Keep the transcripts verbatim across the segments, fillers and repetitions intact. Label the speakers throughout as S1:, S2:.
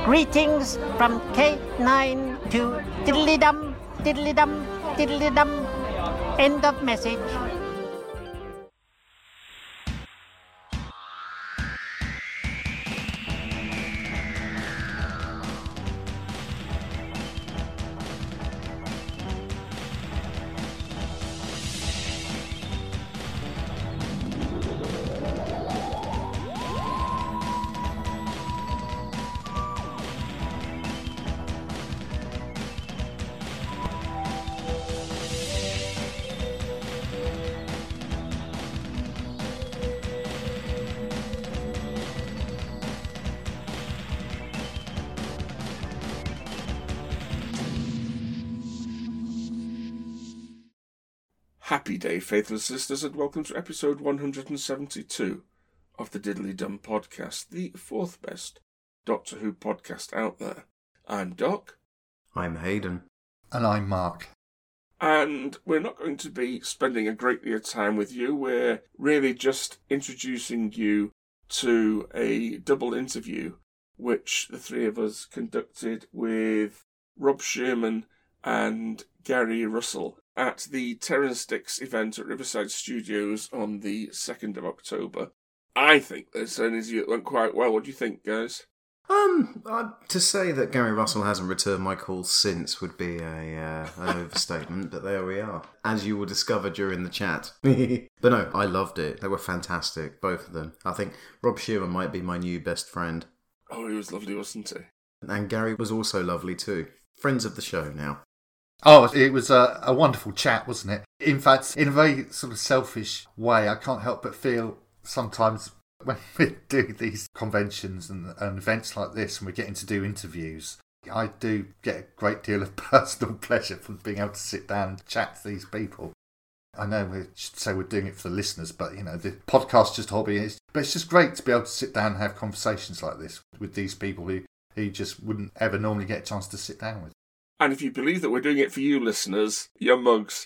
S1: Greetings from K nine to diddly-dum, diddly-dum, diddly-dum. End of message.
S2: Happy day, faithless listeners, and welcome to episode one hundred seventy-two of the Diddly Dum podcast, the fourth best Doctor Who podcast out there. I'm Doc.
S3: I'm Hayden.
S4: And I'm Mark.
S2: And we're not going to be spending a great deal of time with you. We're really just introducing you to a double interview which the three of us conducted with Rob Shearman and Gary Russell at the Terrance Dicks event at Riverside Studios on the second of October. I think this interview went quite well. What do you think, guys?
S3: Um, uh, to say that Gary Russell hasn't returned my calls since would be a uh, an overstatement, but there we are. As you will discover during the chat. But no, I loved it. They were fantastic, both of them. I think Rob Shearman might be my new best friend.
S2: Oh, he was lovely, wasn't he?
S3: And Gary was also lovely too. Friends of the show now.
S4: Oh, it was a, a wonderful chat, wasn't it? In fact, in a very sort of selfish way, I can't help but feel sometimes when we do these conventions and, and events like this and we're getting to do interviews, I do get a great deal of personal pleasure from being able to sit down and chat to these people. I know we should say we're doing it for the listeners, but, you know, the podcast's just a hobby. But it's just great to be able to sit down and have conversations like this with these people who, who just wouldn't ever normally get a chance to sit down with.
S2: And if you believe that we're doing it for you listeners, your mugs,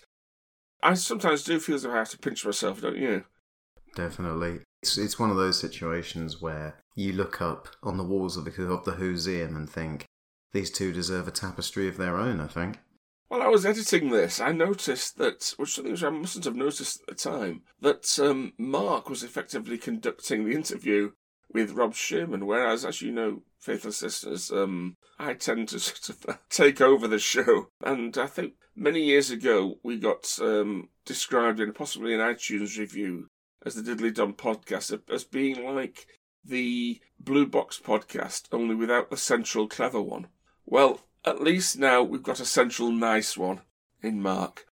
S2: I sometimes do feel as if I have to pinch myself, don't you?
S3: Definitely. It's it's one of those situations where you look up on the walls of the, of the Whoseum and think, these two deserve a tapestry of their own, I think.
S2: While I was editing this, I noticed that, which something which I mustn't have noticed at the time, that um, Mark was effectively conducting the interview with Rob Shearman, whereas, as you know, faithless listeners, um, I tend to sort of take over the show. And I think many years ago we got um, described in possibly an iTunes review as the Diddly Dum podcast as being like the Blue Box podcast, only without the central clever one. Well, at least now we've got a central nice one in Mark.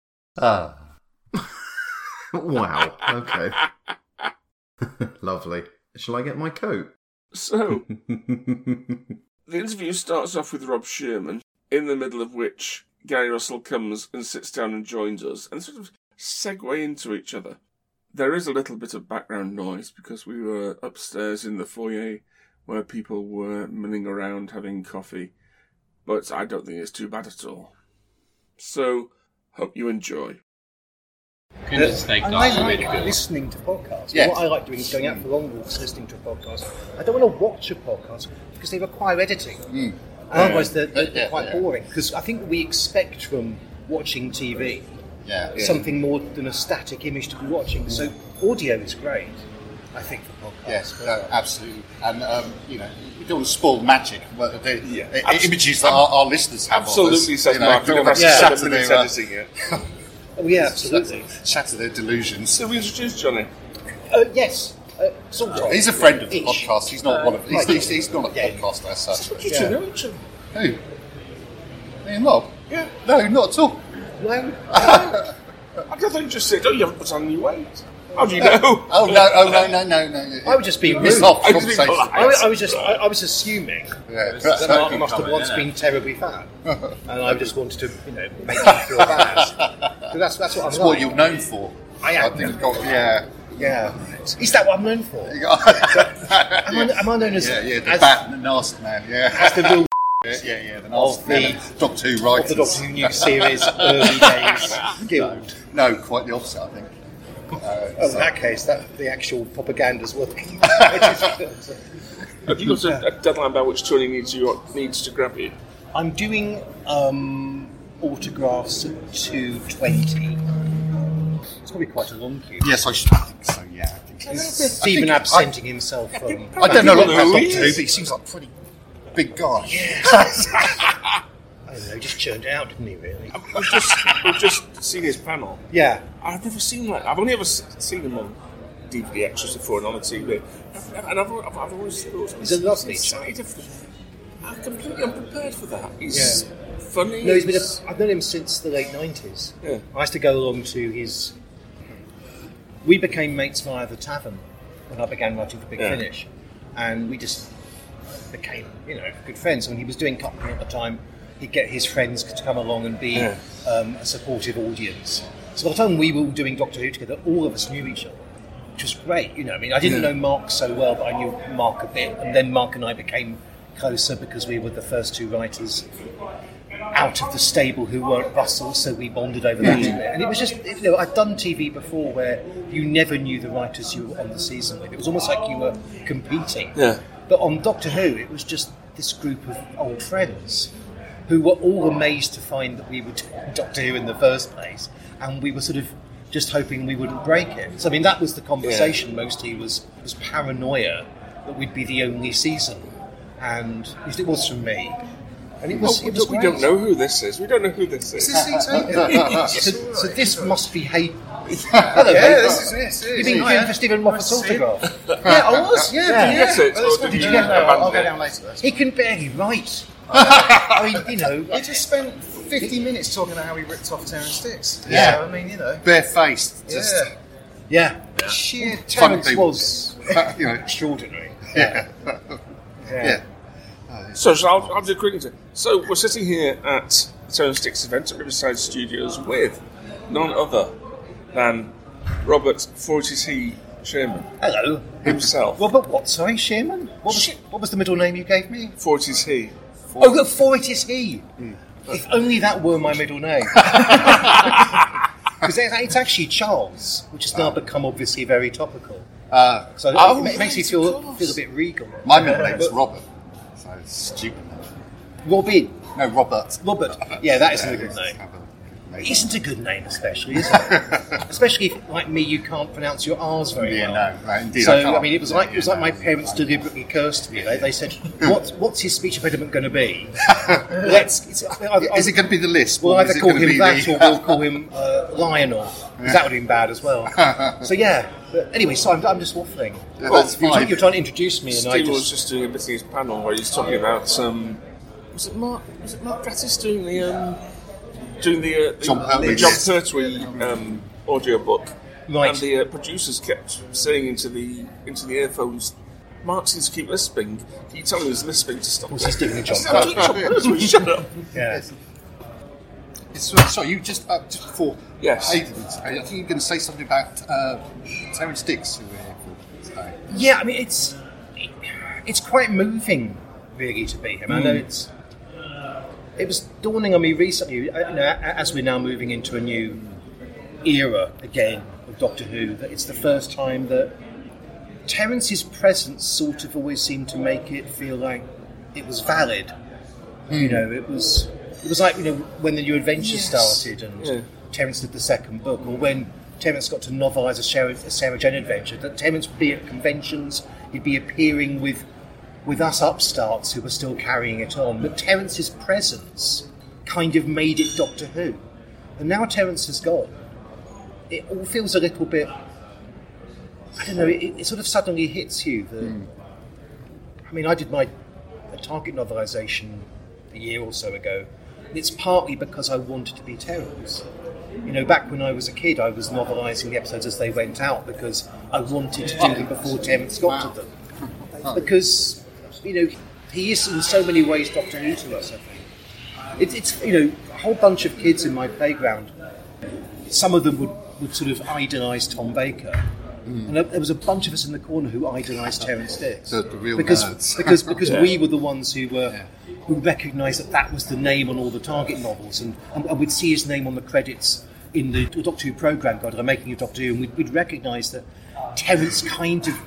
S4: Ah.
S3: Wow, okay. Lovely. Shall I get my coat?
S2: So, the interview starts off with Rob Shearman, in the middle of which Gary Russell comes and sits down and joins us, and sort of segue into each other. There is a little bit of background noise because we were upstairs in the foyer where people were milling around having coffee, but I don't think it's too bad at all. So, hope you enjoy.
S5: Goodness, they
S6: I
S5: got
S6: like
S5: really good.
S6: listening to podcasts.
S5: Yes.
S6: What I like doing is going out for long walks, listening to a podcast. I don't want to watch a podcast because they require editing.
S5: Mm.
S6: Otherwise, they're, they're,
S5: Yeah,
S6: they're quite
S5: yeah.
S6: boring. Because I think we expect from watching T V
S5: Yeah, yeah.
S6: something more than a static image to be watching. So audio is great, I think, for podcasts.
S5: Yes,
S6: But,
S5: no, absolutely. And, um, you know, you don't want to spoil the magic. Well, the,
S2: Yeah.
S5: the
S2: Abs-
S5: images that our, our listeners have. of
S2: Absolutely,
S5: us,
S2: says
S5: you know,
S2: Mark. We
S5: don't
S2: never
S5: want to
S6: Yeah.
S5: shatter
S2: seven minutes
S5: their, uh,
S2: editing it.
S6: oh, yeah, absolutely.
S5: shatter their delusions.
S2: So we introduced Johnny.
S6: Uh, yes, uh, sort of.
S5: He's a friend of the
S6: Ish.
S5: podcast. He's not
S6: Uh,
S5: one of. He's,
S6: right.
S5: he's, he's not a
S6: Yeah.
S5: podcaster as such.
S2: What do you
S6: Yeah.
S2: two know each other?
S5: Who? Me and Rob?
S2: Yeah.
S5: No, not at all.
S6: No,
S2: I thought you just said, oh, you haven't put on any weight. How do you know?
S5: Oh no! Oh no! No! No! No!
S6: I was just being
S5: It's
S6: rude.
S5: not
S2: I was being
S5: conversation.
S2: polite.
S6: I, was- I was just, I, I was assuming
S5: Yeah.
S6: that Mark must have once been terribly fat, and I just wanted to, you know, make him feel bad. So that's that's what I'm
S5: That's
S6: like.
S5: what you're known for.
S6: I am.
S5: I think. God, yeah.
S6: Yeah. Is that what I'm known for?
S5: yeah.
S6: Am I, am I known as,
S5: Yeah, yeah, the
S6: as,
S5: bat and the nasty man, yeah.
S6: as the real
S5: yeah, yeah, yeah, the
S6: of
S5: nasty
S6: the-
S5: man, Doctor Who
S6: of
S5: writers.
S6: the Doctor Who new series early days guild?
S5: No, quite the opposite, I think. Uh,
S6: Oh,
S5: so-
S6: in that case, that the actual propaganda's working.
S2: Have you got a, a deadline by which Tony needs you needs to grab you?
S6: I'm doing um, autographs at two twenty. It's going to be quite a long queue.
S5: Yes, I should I think so, yeah. I think so.
S6: Stephen
S5: I think-
S6: absenting himself from...
S5: I don't know a lot about
S2: who
S5: Doctor
S2: he
S5: Who,
S2: is.
S5: but he seems like a pretty big guy.
S6: I don't know, he just churned it out, didn't he, really?
S2: We've just, we've just seen his panel.
S6: Yeah.
S2: I've never seen that. I've only ever s- seen him on D V D extras before and on the T V. And I've, I've, I've always thought
S6: He's a lovely
S2: he's
S6: chap.
S2: slightly different. I'm completely unprepared for that. He's funny.
S6: No, he's been a, I've known him since the late nineties.
S2: Yeah.
S6: I used to go along to his... We became mates via the tavern when I began writing for Big
S2: Yeah.
S6: Finish. And we just became, you know, good friends. When he was doing company at the time, he'd get his friends to come along and be
S2: Yeah.
S6: um, a supportive audience. So by the time we were all doing Doctor Who together, all of us knew each other, which was great. You know, I mean, I didn't know Mark so well, but I knew Mark a bit. And then Mark and I became closer because we were the first two writers out of the stable who weren't Russell, so we bonded over that a bit. And it was just, you know, I'd done T V before where you never knew the writers you were on the season with. It was almost like you were competing.
S2: Yeah.
S6: But on Doctor Who, it was just this group of old friends who were all amazed to find that we were doing Doctor Who in the first place, and we were sort of just hoping we wouldn't break it. So I mean, that was the conversation mostly, was was paranoia that we'd be the only season, and it was from me. And it was,
S2: Oh,
S6: it was
S2: we
S6: great.
S2: don't know who this is. We don't know who this is.
S6: So, so this must be hate. Hello,
S5: Yeah,
S6: mate.
S5: this is this is.
S6: You've been
S5: Oh,
S6: queuing
S5: yeah.
S6: for Stephen Moffat's autograph.
S5: Yeah, I was. Yeah,
S6: Yeah.
S5: did you
S2: Get it,
S5: Well,
S2: or
S5: did
S2: did
S5: you
S2: you
S5: get? No, I'll, I'll
S2: abandon
S5: go
S2: it?
S5: down later. That's
S6: He can barely write. I mean, you know,
S5: He just spent fifty minutes talking about how he ripped off Terrence Sticks.
S6: Yeah.
S5: So, I mean, you know.
S4: Barefaced. Just,
S5: Yeah.
S6: yeah,
S5: Sheer
S6: Terence
S4: people.
S6: was
S4: you know.
S6: extraordinary.
S4: Yeah.
S6: Yeah.
S4: yeah.
S2: So shall I'll, I'll do a quick intro. So we're sitting here at the Tone Sticks event at Riverside Studios with none other than Robert forty T Sherman
S6: Hello,
S2: himself.
S6: Robert. What? Sorry, Sherman. What was what was the middle name you gave me?
S2: forty T.
S6: Oh, the for it is he. If only that were my middle name. Because it's actually Charles, which has now become obviously very topical.
S4: Uh,
S6: So
S4: oh,
S6: it ma- makes me
S4: right,
S6: feel
S4: of course.
S6: feel a bit regal.
S4: My middle name is Robert. So it's stupid.
S6: Robin.
S4: No, Robert.
S6: Robert. Yeah, that isn't a good
S4: it's
S6: name.
S4: kind of a good
S6: It
S4: name.
S6: isn't a good name, especially, is it? Especially if, like me, you can't pronounce your R's very
S4: Yeah,
S6: well.
S4: no, right, indeed.
S6: So
S4: I, can't.
S6: I mean, it was like it was
S4: Yeah,
S6: like my
S4: no.
S6: parents deliberately cursed me. They, they said, "What what's his speech impediment going to be? Let's." It's, either,
S4: Is it going to be the list?
S6: We'll
S4: or is
S6: either
S4: it
S6: call
S4: gonna
S6: him
S4: be
S6: that,
S4: the-
S6: or we'll call him uh, Lionel. 'Cause that would have been bad as well. So yeah. But anyway, so I'm, I'm just waffling.
S4: Yeah, that's
S6: You're,
S4: fine.
S6: you're trying to introduce me, and I
S2: Steve
S6: just
S2: was just doing a bit of his panel where he's talking about um, was it Mark? Was it Mark Gatiss doing the um, doing the, uh, the
S4: John Pertwee
S2: the John
S4: list.
S2: Pertwee um, audio book,
S6: Right.
S2: and the uh, producers kept saying into the into the earphones, "Mark seems to keep lisping. Can you tell him he's lisping to stop?"
S6: was he's doing a John
S2: Stop doing John Pertwee, shut up.
S6: Yeah.
S5: So, sorry, you just, uh, just before
S2: Yes.
S5: Aidan, I think you're going to say something about uh, Terrence Dicks, who we're here for today.
S6: Yeah, I mean it's it's quite moving, really, to be him. I know it's it was dawning on me recently, uh, you know, a- as we're now moving into a new era again of Doctor Who, that it's the first time that Terrence's presence sort of always seemed to make it feel like it was valid. You know, it was it was like, you know, when the New Adventures started and
S2: Yeah.
S6: Terrence did the second book, or when Terrence got to novelise a Sarah, a Sarah Jane adventure, that Terrence would be at conventions, he'd be appearing with with us upstarts who were still carrying it on. But Terrence's presence kind of made it Doctor Who. And now Terrence has gone, it all feels a little bit, I don't know, it, it sort of suddenly hits you that, I mean, I did my a Target novelisation a year or so ago. And it's partly because I wanted to be Terrence. You know, back when I was a kid, I was novelising the episodes as they went out because I wanted to do them before Terrence got to them. Because, you know, he is in so many ways Doctor Who to us, I think. It, it's, you know, a whole bunch of kids in my playground, some of them would, would sort of idolise Tom Baker. And there was a bunch of us in the corner who idolised Terrence Dicks.
S4: The- the real
S6: because,
S4: nerds.
S6: because because
S2: Yeah.
S6: we were the ones who were who recognised that that was the name on all the Target novels, and, and, and we'd see his name on the credits in the Doctor Who programme guide, or making of Doctor Who, and we'd, we'd recognise that Terrence kind of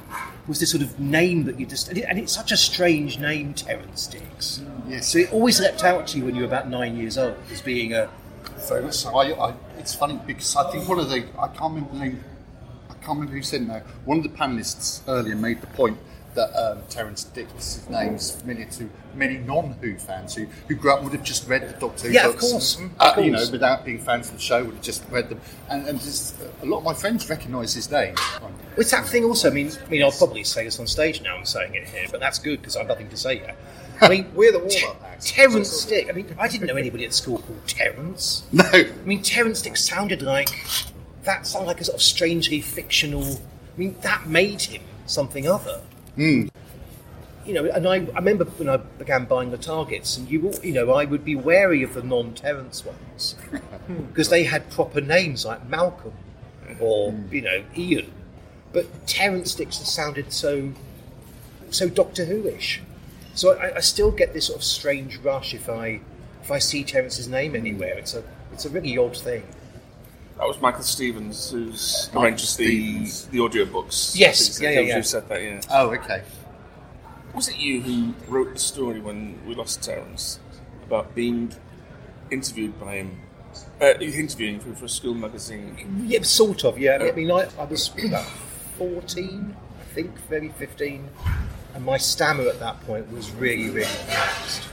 S6: was this sort of name that you just, and, it, and it's such a strange name, Terrance Dicks.
S5: Yes.
S6: So it always leapt out to you when you were about nine years old as being a.
S5: So, so I, I, it's funny because I think one of the, I can't remember the name, I can't remember who said it now. One of the panellists earlier made the point that um, Terrance Dicks' name is familiar to many non-Who fans who, who grew up and would have just read the Doctor Who
S6: Yeah, of
S5: books.
S6: course, of
S5: Uh,
S6: course.
S5: You know, without being fans of the show, would have just read them. And, and just, a lot of my friends recognise his name.
S6: It's that thing also, I mean, I mean, I'll probably say this on stage now, I'm saying it here, but that's good because I have nothing to say yet. I mean,
S5: We're the warm-up acts.
S6: Terrance Dicks, I mean, I didn't know anybody at school called Terrance.
S5: No.
S6: I mean, Terrance Dicks sounded like, that sounded like a sort of strangely fictional, I mean, that made him something other.
S5: Mm.
S6: You know, and I, I remember when I began buying the targets, and you, you know, I would be wary of the non-Terrance ones because they had proper names like Malcolm or you know Ian, but Terrance Dicks sounded so, so Doctor Who-ish. So I, I still get this sort of strange rush if I, if I see Terrance's name anywhere. It's a, it's a really odd thing.
S2: That was Michael Stevens, who's
S5: Michael
S2: arranged the
S5: Stevens.
S2: the audiobooks.
S6: Yes,
S2: I think
S6: yeah,
S2: that
S6: yeah,
S2: was
S6: yeah.
S2: Who said that? Yeah.
S5: Oh, okay.
S2: Was it you who wrote the story when we lost Terrance about being interviewed by him? Uh, interviewing for, for a school magazine.
S6: Yeah, sort of. Yeah, I mean, I, I was about fourteen, I think, maybe fifteen, and my stammer at that point was really, really relaxed.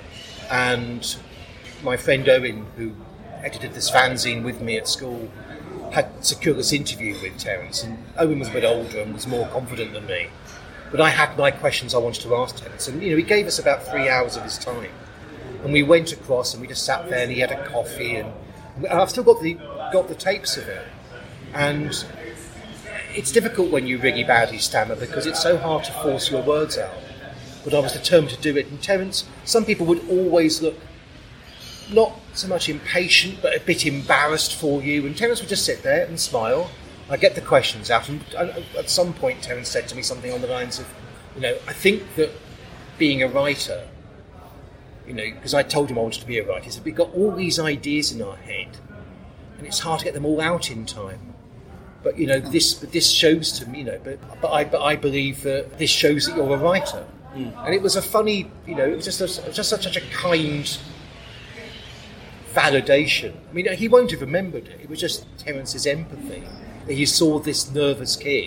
S6: And my friend Owen, who edited this fanzine with me at school, had secured this interview with Terrance, and Owen was a bit older and was more confident than me. But I had my questions I wanted to ask Terrance, and you know, he gave us about three hours of his time, and we went across and we just sat there and he had a coffee, and, and I've still got the got the tapes of it, and it's difficult when you really badly stammer because it's so hard to force your words out. But I was determined to do it, and Terrance, some people would always look not so much impatient but a bit embarrassed for you, and Terrance would just sit there and smile. I get the questions out, and at some point Terrance said to me something on the lines of, you know, I think that being a writer, you know, because I told him I wanted to be a writer, he said, we've got all these ideas in our head, and it's hard to get them all out in time. But, you know, this but this shows to me, you know, but, but, I, but I believe that this shows that you're a writer. Mm. And it was a funny, you know, it was just, a, it was just such, such a kind validation. I mean, he won't have remembered it. It was just Terrance's empathy. He saw this nervous kid.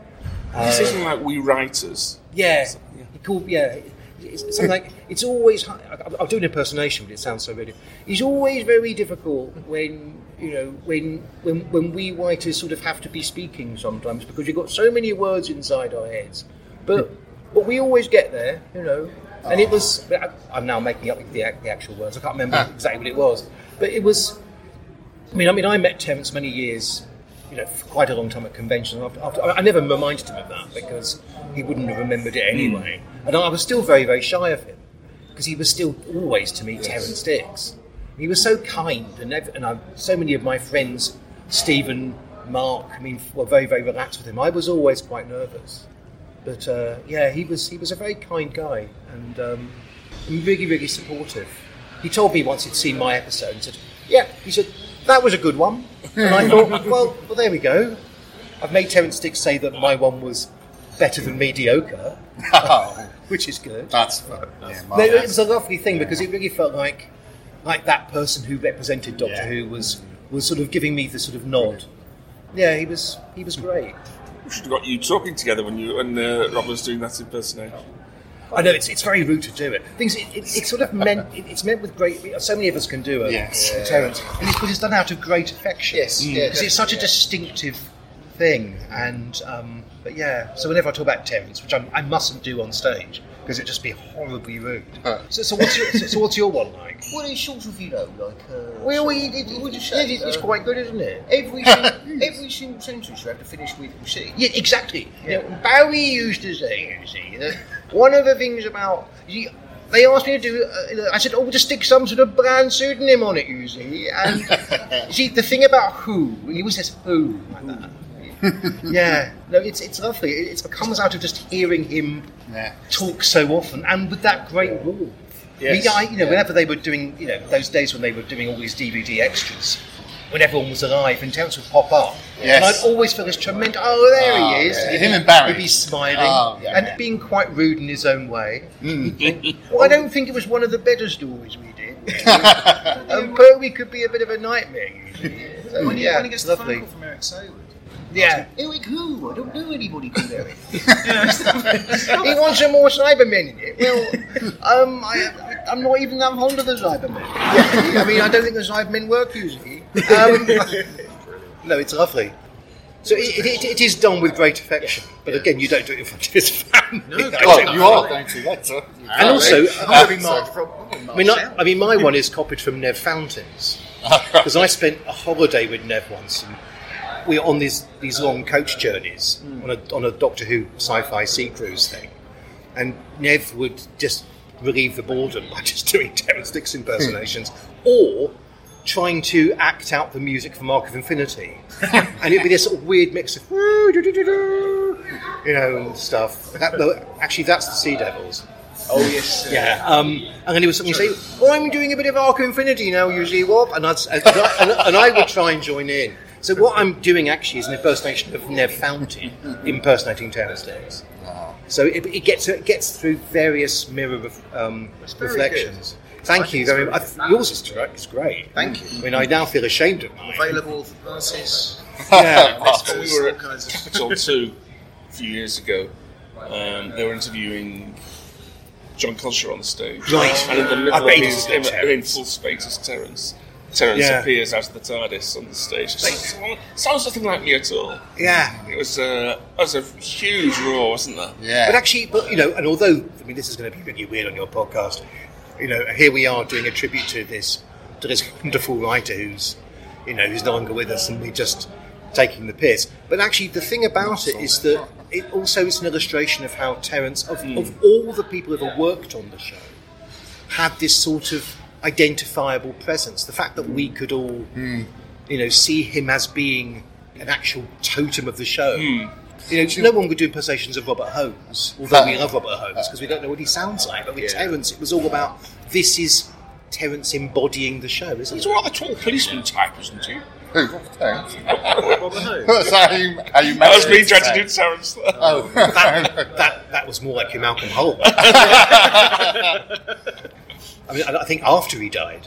S2: This uh, isn't like we writers.
S6: Yeah,
S2: So, yeah.
S6: he called. Yeah, it's something like it's always. I'll do an impersonation, but it sounds so really. It's always very difficult when you know when when when we writers sort of have to be speaking sometimes because you've got so many words inside our heads, but but we always get there, you know. And it was. I'm now making up the, the actual words. I can't remember exactly what it was, but it was. I mean, I mean, I met Terrance many years. You know, for quite a long time at conventions. After, after, I never reminded him of that because he wouldn't have remembered it anyway. Mm. And I was still very, very shy of him because he was still always to me yes. Terrance Dicks. He was so kind, and, and I, so many of my friends, Stephen, Mark, I mean, were very, very relaxed with him. I was always quite nervous, but uh, yeah, he was he was a very kind guy and um, really, really supportive. He told me once he'd seen my episode and said, "Yeah," he said, "that was a good one." And I thought, well, well, there we go. I've made Terrance Dicks say that my one was better than mediocre, which is good.
S5: That's fun. Yeah,
S6: no, it was a lovely thing because it really felt like like that person who represented Doctor
S5: yeah.
S6: Who was was sort of giving me the sort of nod. Yeah, he was he was great.
S2: We should have got you talking together when you when uh, Rob was doing that impersonation.
S6: I know it's it's very rude to do it. Things it, it, it's sort of meant it, it's meant with great. So many of us can do it.
S5: Yes,
S6: uh, Terrance, and it's, but it's done out of great affection.
S5: Yes,
S6: because
S5: yeah,
S6: it's such a
S5: yeah.
S6: distinctive thing. And um, but yeah, so whenever I talk about Terrance, which I'm, I mustn't do on stage because it'd just be horribly rude.
S5: Uh.
S6: So, so what's your so, so what's your one like?
S5: Well, it's sort of, you know, like... Uh,
S6: Well,
S5: so,
S6: it, it, it,
S5: what do you
S6: it,
S5: say?
S6: it's
S5: Uh,
S6: quite good, isn't it?
S5: Every single, every single sentence you have to finish with "you see."
S6: Yeah, exactly. You know, Barry used to say, you see, that one of the things about... You see, they asked me to do... Uh, I said, oh, just stick some sort of brand pseudonym on it, you see. And, you see, the thing about Who, and he always says Who, like that. Yeah, no, it's it's lovely. It, it comes out of just hearing him
S5: Yeah.
S6: talk so often, and with that great warmth.
S2: Yes.
S6: I mean, I, you know,
S5: Yeah.
S6: whenever they were doing, you know, those days when they were doing all these D V D extras, when everyone was alive, and Terence would pop up.
S5: Yes.
S6: And I'd always feel this tremendous, oh, there
S5: Oh,
S6: he is.
S5: yeah.
S6: He'd
S5: Him
S6: be-
S5: and Barry.
S6: He'd be smiling
S5: Oh, yeah.
S6: and being quite rude in his own way. He'd think, well, I don't think it was one of the better stories we did. And Pertwee could be a bit of a nightmare usually. So,
S7: When he,
S6: yeah,
S7: when he gets the
S6: lovely.
S7: phone call from Eric Saywood.
S6: Yeah.
S7: Eric who? I don't know anybody called Eric.
S6: He wants some more Cybermen in it. Well, um, I, I'm not even that fond of the Cybermen. I mean, I don't think the Cybermen work usually. Um, no, it's lovely. So it, it, it is done with great affection, but again, you don't do it in front of his family.
S7: No,
S6: I
S5: Well,
S6: don't-
S5: you are going to later.
S6: And also,
S7: I'm going to be
S5: Uh,
S7: marked from.
S6: I mean, I, I mean, my one is copied from Nev Fountains because I spent a holiday with Nev once, and we were on these these long coach journeys on a on a Doctor Who sci-fi sea cruise thing, and Nev would just relieve the boredom by just doing Terrence Dicks impersonations or trying to act out the music from Arc of Infinity, and it'd be this sort of weird mix of you know and stuff. That, though, actually, that's the Sea Devils.
S7: Oh, yes. uh,
S6: Yeah, um, and then he would suddenly say, "Well, I'm doing a bit of Arc of Infinity now, usually, Rob," and, I'd, and, I, and, and I would try and join in. So what I'm doing actually is an impersonation of Nev Fountain impersonating Terrence Dicks. So it, it gets it gets through various mirror ref, um,
S7: very
S6: reflections. Thank you very much. Yours is correct. It's great.
S7: Thank you.
S6: I mean, I now feel ashamed of mine.
S7: Available for passes.
S6: Yeah.
S2: When we were
S7: All
S2: at
S7: kinds of-
S2: Capital two a few years ago, um, they were interviewing John Culshaw on the stage.
S6: Right.
S2: And in the middle
S6: I
S2: of
S6: bet he
S2: his,
S6: was
S2: in,
S6: Terrence.
S2: in full space as Terrence, Terrence
S6: Yeah.
S2: appears out of the TARDIS on the stage. Sounds, sounds nothing like me at all.
S6: Yeah.
S2: It was, uh, it was a huge roar, wasn't there?
S5: Yeah.
S6: But actually, but you know, and although I mean, this is going to be really weird on your podcast. You know, here we are doing a tribute to this to this wonderful writer who's, you know, who's no longer with us, and we're just taking the piss. But actually, the thing about it is that it also is an illustration of how Terrence, of, of all the people who ever worked on the show, had this sort of identifiable presence. The fact that we could all, you know, see him as being an actual totem of the show. You know, no one would do impersonations of Robert Holmes, although we love Robert Holmes because we don't know what he sounds like. But with Terrence, it was all about this is Terrence embodying the show, isn't
S2: He's
S6: it?
S2: a rather tall policeman type, isn't he?
S5: Who? Terrence?
S7: Robert Holmes.
S5: Is that how you, how you
S2: That was me
S5: managed
S2: trying
S5: to
S2: to do Terrence there.
S5: Oh.
S6: That, that, that was more like your Malcolm Holt. I mean, I I think after he died.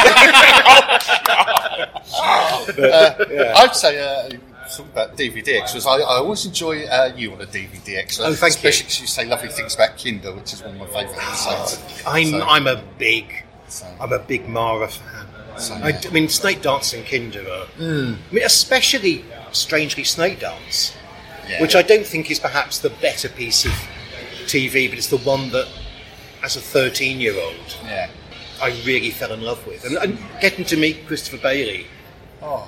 S5: I'd say, uh, talk about D V D extras. I, I always enjoy uh, you on a D V D extra.
S6: Oh, thank you.
S5: Especially because you say lovely things about Kinder, which is one of my favourite episodes.
S6: I'm
S5: So-
S6: I'm a big
S5: So-
S6: I'm a big Mara fan.
S5: So,
S6: I, I mean, Snake Dance and Kinder are. I mean, especially strangely Snake Dance,
S5: yeah.
S6: which I don't think is perhaps the better piece of T V, but it's the one that, as a thirteen-year-old,
S5: Yeah.
S6: I really fell in love with, and, and getting to meet Christopher Bailey.
S5: Oh.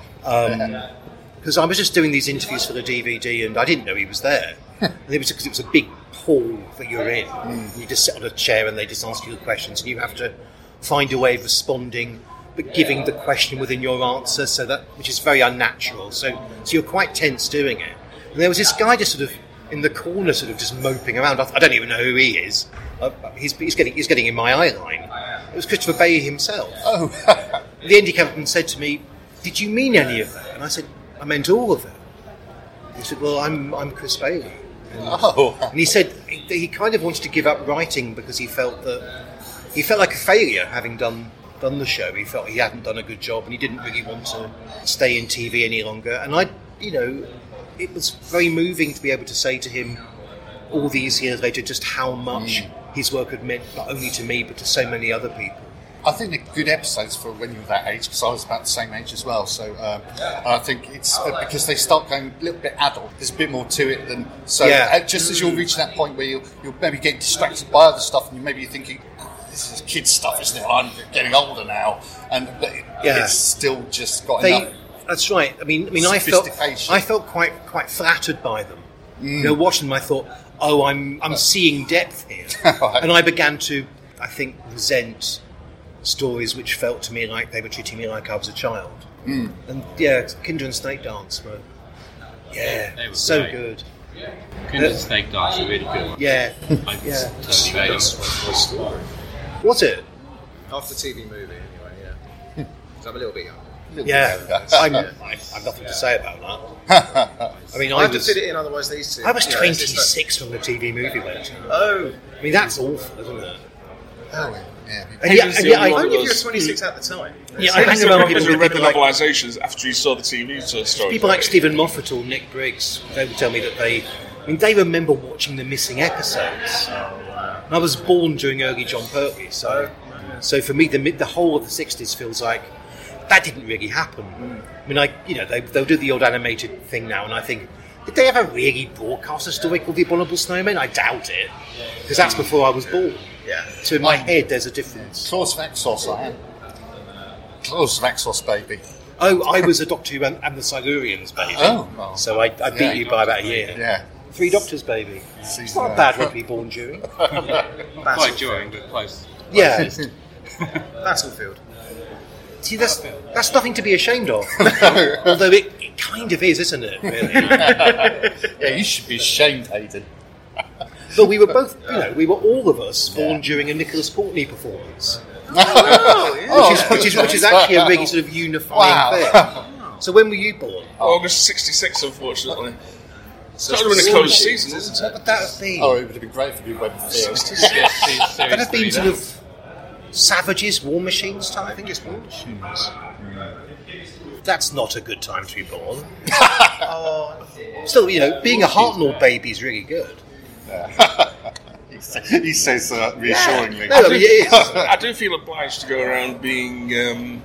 S6: Because I was just doing these interviews for the D V D, and I didn't know he was there. And it was because it was a big hall that you're in.
S5: Mm.
S6: You just sit on a chair, and they just ask you the questions, and you have to find a way of responding, but giving the question within your answer, so that which is very unnatural. So, so you're quite tense doing it. And there was this guy just sort of in the corner, sort of just moping around. I, I don't even know who he is. Uh, he's, he's getting he's getting in my eye line. It was Christopher Bailey himself.
S5: Oh.
S6: At the end, he came up and said to me, "Did you mean any of that?" And I said, "I meant all of it." He said, "Well, I'm I'm Chris Bailey."
S5: Oh.
S6: And he said he, he kind of wanted to give up writing because he felt that he felt like a failure having done done the show. He felt he hadn't done a good job, and he didn't really want to stay in T V any longer. And I, you know, it was very moving to be able to say to him all these years later just how much his work had meant not only to me but to so many other people.
S5: I think they're good episodes for when you're that age, because I was about the same age as well. So um, I think it's uh, because they start going a little bit adult. There's a bit more to it than so.
S6: Yeah.
S5: Uh, just as you're reaching that point where you're, you're maybe getting distracted by other stuff, and you maybe you're thinking, oh, "This is kids stuff, isn't it? I'm getting older now," and but it,
S6: Yeah.
S5: it's still just got
S6: They,
S5: enough.
S6: that's right. I mean, I mean, I felt
S5: Sophistication.
S6: I felt quite quite flattered by them. You know, watching them, I thought, "Oh, I'm I'm seeing depth here,"
S5: Right.
S6: and I began to, I think, resent stories which felt to me like they were treating me like I was a child.
S5: Mm.
S6: And yeah, Kinder and Snake Dance were, yeah,
S8: They were
S6: so
S8: great.
S6: good.
S8: Kinder and Snake Dance are really good.
S6: Yeah,
S8: I
S6: yeah.
S8: totally made
S7: That's
S8: them.
S7: my story.
S6: Was it?
S7: After T V movie, anyway, yeah. So I'm a little bit younger.
S5: Little
S6: Yeah,
S5: bit.
S6: I'm, I've nothing to say about that. I mean,
S9: I
S6: I
S9: have to
S6: was
S9: fit it in, otherwise they used to.
S6: I was
S9: you know, it's just
S6: twenty-six when the T V movie went.
S9: like- oh,
S6: I mean, that's awful, isn't it?
S5: Oh, yeah.
S6: And yet,
S2: Hayden's
S6: and
S2: the
S6: yet
S2: only
S6: I,
S2: one
S9: only
S2: of
S9: if you were
S2: us
S9: twenty-six at the time.
S6: yeah, I hang
S2: who-
S6: around
S2: who
S6: people with
S2: read the
S6: people like,
S2: novelisations after you saw the T V story.
S6: people like Stephen Moffat or Nick Briggs. They would tell me that they, I mean, they remember watching the missing episodes. And I was born during early John Pertwee, so so for me, the mid- the whole of the sixties feels like that didn't really happen. I mean, I you know they they'll do the old animated thing now, and I think, did they ever really broadcast a story called The Abominable Snowman? I doubt it, because that's before I was born.
S9: Yeah.
S6: So in my head, there's a difference.
S5: Klaus Vaxos, I am. Klaus Vaxos, baby.
S6: Oh, I was a Doctor Who and, and the Silurians, baby.
S5: Oh, well.
S6: So I, I beat
S5: Yeah.
S6: you by about a year.
S5: Yeah.
S6: Three Doctors, baby.
S5: Season
S6: It's not
S5: nine.
S6: bad one to be born during.
S8: Quite during, but close.
S6: Yeah.
S9: Battlefield.
S6: See, that's that's nothing to be ashamed of. Although it, it kind of is, isn't it? Really?
S5: Yeah, you should be ashamed, Hayden.
S6: But we were both, you know, we were all of us born during a Nicholas Courtney performance,
S5: Oh,
S6: which is which is which is actually a really sort of unifying
S5: Wow.
S6: thing. So when were you born?
S2: August sixty-six, unfortunately. So it would have been a close season, isn't
S6: What
S2: it?
S6: would that have been?
S5: Oh, it would have been great if you went for field.
S6: Would that have been sort of Savages, War Machines time? I think it's War Machines. That's not a good time to be born. Still, you know, being a Hartnell baby is really good.
S5: He says, he says uh, reassuringly.
S6: No, I mean, it is.
S2: I do feel obliged to go around being um,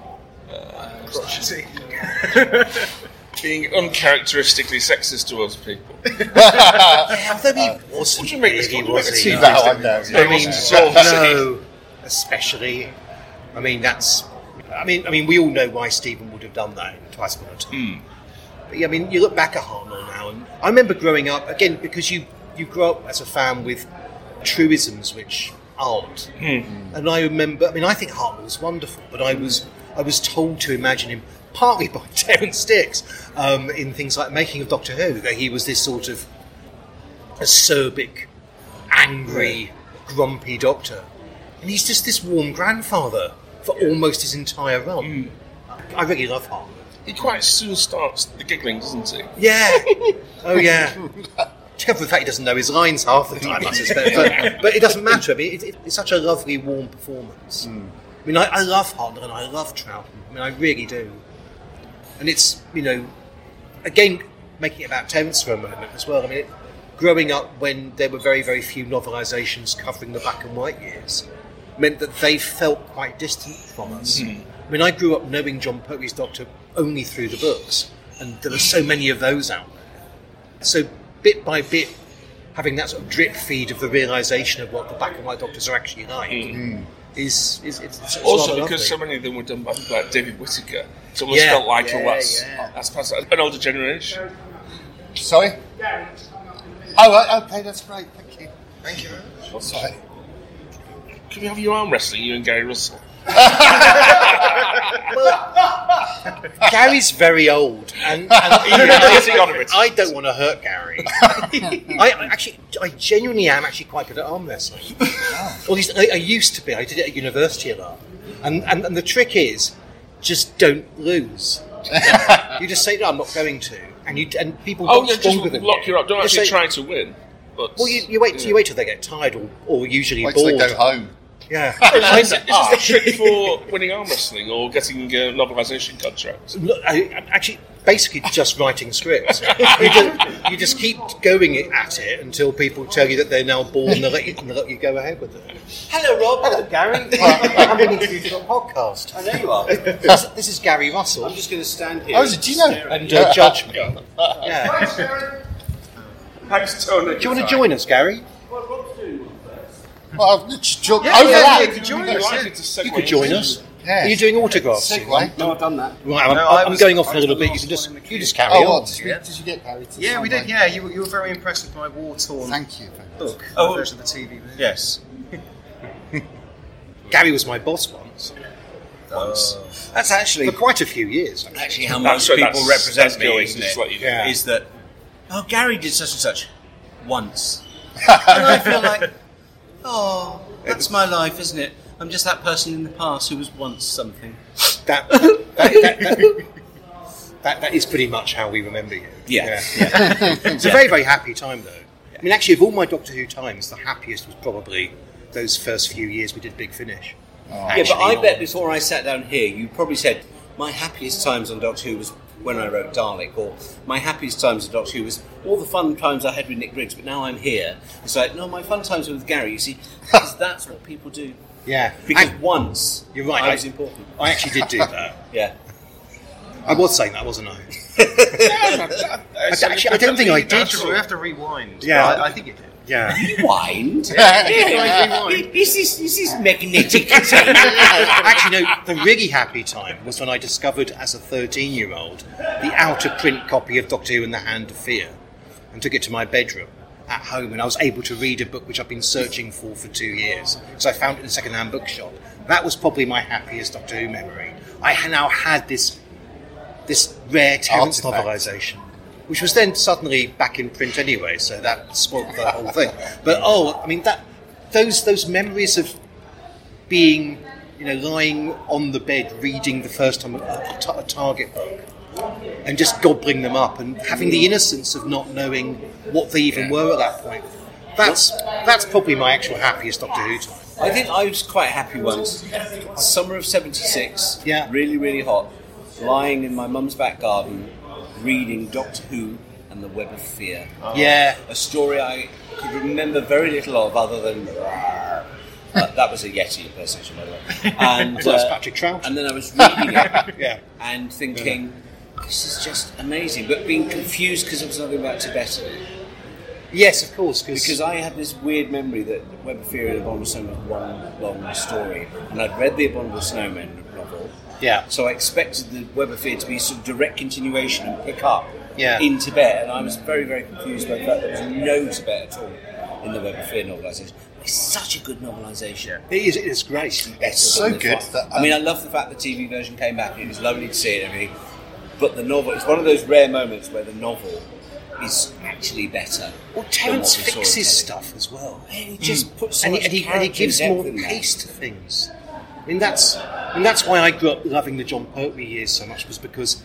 S2: being uncharacteristically sexist towards people.
S6: Although he wasn't
S2: Would you make this
S6: really,
S2: compliment?
S6: was he?
S5: See that one now.
S6: I mean,
S2: So-
S6: no, especially. I mean, that's. I mean, I mean, we all know why Stephen would have done that in Twice Upon a Time. But yeah, I mean, you look back at Hartnell now, and I remember growing up again because you you grow up as a fan with truisms which aren't. And I remember. I mean, I think Hartnell was wonderful, but I was I was told to imagine him partly by Terence Dicks um, in things like Making of Doctor Who, that he was this sort of acerbic, angry, grumpy Doctor, and he's just this warm grandfather for almost his entire run. I really love Hartnell.
S2: He quite soon starts the giggling, doesn't he?
S6: Yeah. Oh, yeah. Except for the fact he doesn't know his lines half the time, I suspect. But, but it doesn't matter. I mean, it, it, it's such a lovely, warm performance. I mean, I, I love Hartnell and I love Troughton. I mean, I really do. And it's, you know, again, making it about Terence for a moment as well. I mean, it, growing up when there were very, very few novelisations covering the black and white years meant that they felt quite distant from us. I mean, I grew up knowing John Pertwee's Doctor only through the books, and there were so many of those out there. So, bit by bit, having that sort of drip feed of the realisation of what the black and white Doctors are actually like is, is it's, it's
S2: Also,
S6: rather
S2: because so
S6: lovely.
S2: many of them were done by people like David Whittaker, it's almost
S6: Yeah.
S2: felt like
S6: Yeah,
S2: oh, that's,
S6: yeah.
S2: that's past an older generation.
S5: Sorry? Oh, right, okay, that's great. Thank you.
S9: Thank you.
S5: Sorry.
S2: Can we have you arm wrestling, you and Gary Russell?
S6: Gary's very old, and, and
S2: Getting on a bit.
S6: I don't want to hurt Gary. I actually, I genuinely am actually quite good at arm wrestling. Or at least I, I used to be. I did it at university a lot, and, and and the trick is, just don't lose. You just say, "No, I'm not going to," and you and people
S2: Oh,
S6: got
S2: yeah,
S6: stronger
S2: just
S6: than
S2: lock you up. Don't
S6: Just
S2: actually
S6: say-
S2: try to win. But,
S6: Well, you, you wait. You wait till they get tired, or, or usually
S5: Wait till
S6: bored.
S5: they go home.
S6: Yeah.
S2: Is this the trick for winning arm wrestling or getting uh, novelisation contracts?
S6: Look, I, I'm actually, basically just writing scripts. You just, you just keep going at it until people tell you that they're now bored and they let you, and they let you go ahead with it. Hello, Rob. Hello, Gary. I'm being introduced to a podcast.
S7: I know you are.
S6: This, this is Gary Russell.
S7: I'm just going to stand here.
S5: Oh, is it? Do you know?
S6: And uh, judge me. Yeah.
S2: Thanks, Tony.
S6: Do you want to join us, Gary?
S5: Well, let's jo-
S6: Yeah,
S5: over
S6: yeah,
S5: that.
S6: yeah, you could join us.
S2: Likely
S6: Yeah.
S2: to segue
S6: You could join
S2: into-
S6: us.
S5: Yeah.
S6: Are you doing autographs?
S5: Segue.
S7: No, I've done that.
S6: Right, I'm,
S9: No, I
S6: I'm
S9: was-
S6: going off in
S9: I
S6: a little
S9: was
S6: bit. You can just, you just carry
S5: Oh,
S6: on.
S5: what? Did, we, did you get Harry to
S9: Yeah,
S5: sign
S9: we did.
S5: my-
S9: Yeah, you, were- you were very impressed with my war-torn
S5: Thank you. Thank you.
S9: book.
S7: Oh.
S9: Oh, version of the T V movie.
S7: Yes.
S6: Gary was my boss once.
S9: Once.
S7: That's actually
S6: For quite a few years. actually.
S7: actually how
S2: That's
S7: most
S2: right,
S7: people
S2: that's-
S7: represent
S2: that's
S7: me,
S2: going,
S7: isn't
S2: just
S7: it?
S2: let you know.
S6: Yeah.
S7: Is that, oh, Gary did such and such once. And I feel like, oh, that's my life, isn't it? I'm just that person in the past who was once something.
S6: that, that, that, that, that that is pretty much how we remember you.
S7: Yeah.
S6: yeah. It's a very, very happy time, though. I mean, actually, of all my Doctor Who times, the happiest was probably those first few years we did Big Finish.
S7: Yeah, but I bet before I sat down here, you probably said, my happiest times on Doctor Who was when I wrote Dalek, or my happiest times on Doctor Who was all the fun times I had with Nick Briggs, but now I'm here. It's like, no, my fun times were with Gary, you see, because that's what people do.
S6: Yeah.
S7: Because
S6: I,
S7: once,
S6: you're right,
S7: I
S6: I
S7: was important.
S6: I actually did do that.
S7: Yeah.
S6: I was saying that, wasn't I? I, actually, I don't think I did.
S9: We have to rewind.
S6: Yeah.
S9: I, I think it did.
S6: Yeah.
S7: Rewind?
S9: Yeah, yeah. Rewind.
S7: Is this, is this magnetic?
S6: Actually, no, the really happy time was when I discovered as a thirteen-year-old the out-of-print copy of Doctor Who and the Hand of Fear and took it to my bedroom at home, and I was able to read a book which I've been searching for for two years. So I found it in a second-hand bookshop. That was probably my happiest Doctor Who memory. I now had this this rare Terence novelisation, which was then suddenly back in print anyway, so that spoilt the whole thing. But oh, I mean that those those memories of being, you know, lying on the bed reading the first time a, a, a Target book and just gobbling them up and having the innocence of not knowing what they even were at that point. That's that's probably my actual happiest Doctor Who time.
S7: I think I was quite happy once. Summer of seventy-six,
S6: yeah,
S7: really, really hot, lying in my mum's back garden, reading Doctor Who and the Web of Fear.
S6: Yeah.
S7: A story I could remember very little of other than... Uh, that was a Yeti impersonation, by the way. And,
S6: well, that's
S7: uh,
S6: Patrick Troughton.
S7: And then I was reading it
S6: yeah.
S7: and thinking, this is just amazing, but being confused because there was nothing about Tibetan.
S6: Yes, of course. Cause
S7: because I had this weird memory that Web of Fear and Abominable Snowman was one long story, and I'd read the Abominable Snowman novel.
S6: Yeah.
S7: So I expected the Web of Fear to be sort of direct continuation and pick up
S6: yeah.
S7: in Tibet, and I was very, very confused by the fact there was no Tibet at all in the Web of Fear novelisation. It's such a good novelisation.
S6: It is. It is great.
S7: It's
S5: so good. That, um,
S7: I mean, I love the fact the T V version came back. It was lovely to see it and everything. But the novel, it's one of those rare moments where the novel is actually better.
S6: Well, Terence fixes stuff as well.
S7: He just mm. puts so
S6: and,
S7: much
S6: he, and, he, and he gives more pace to things. I mean, that's and that's why I grew up loving the John Pertwee years so much, was because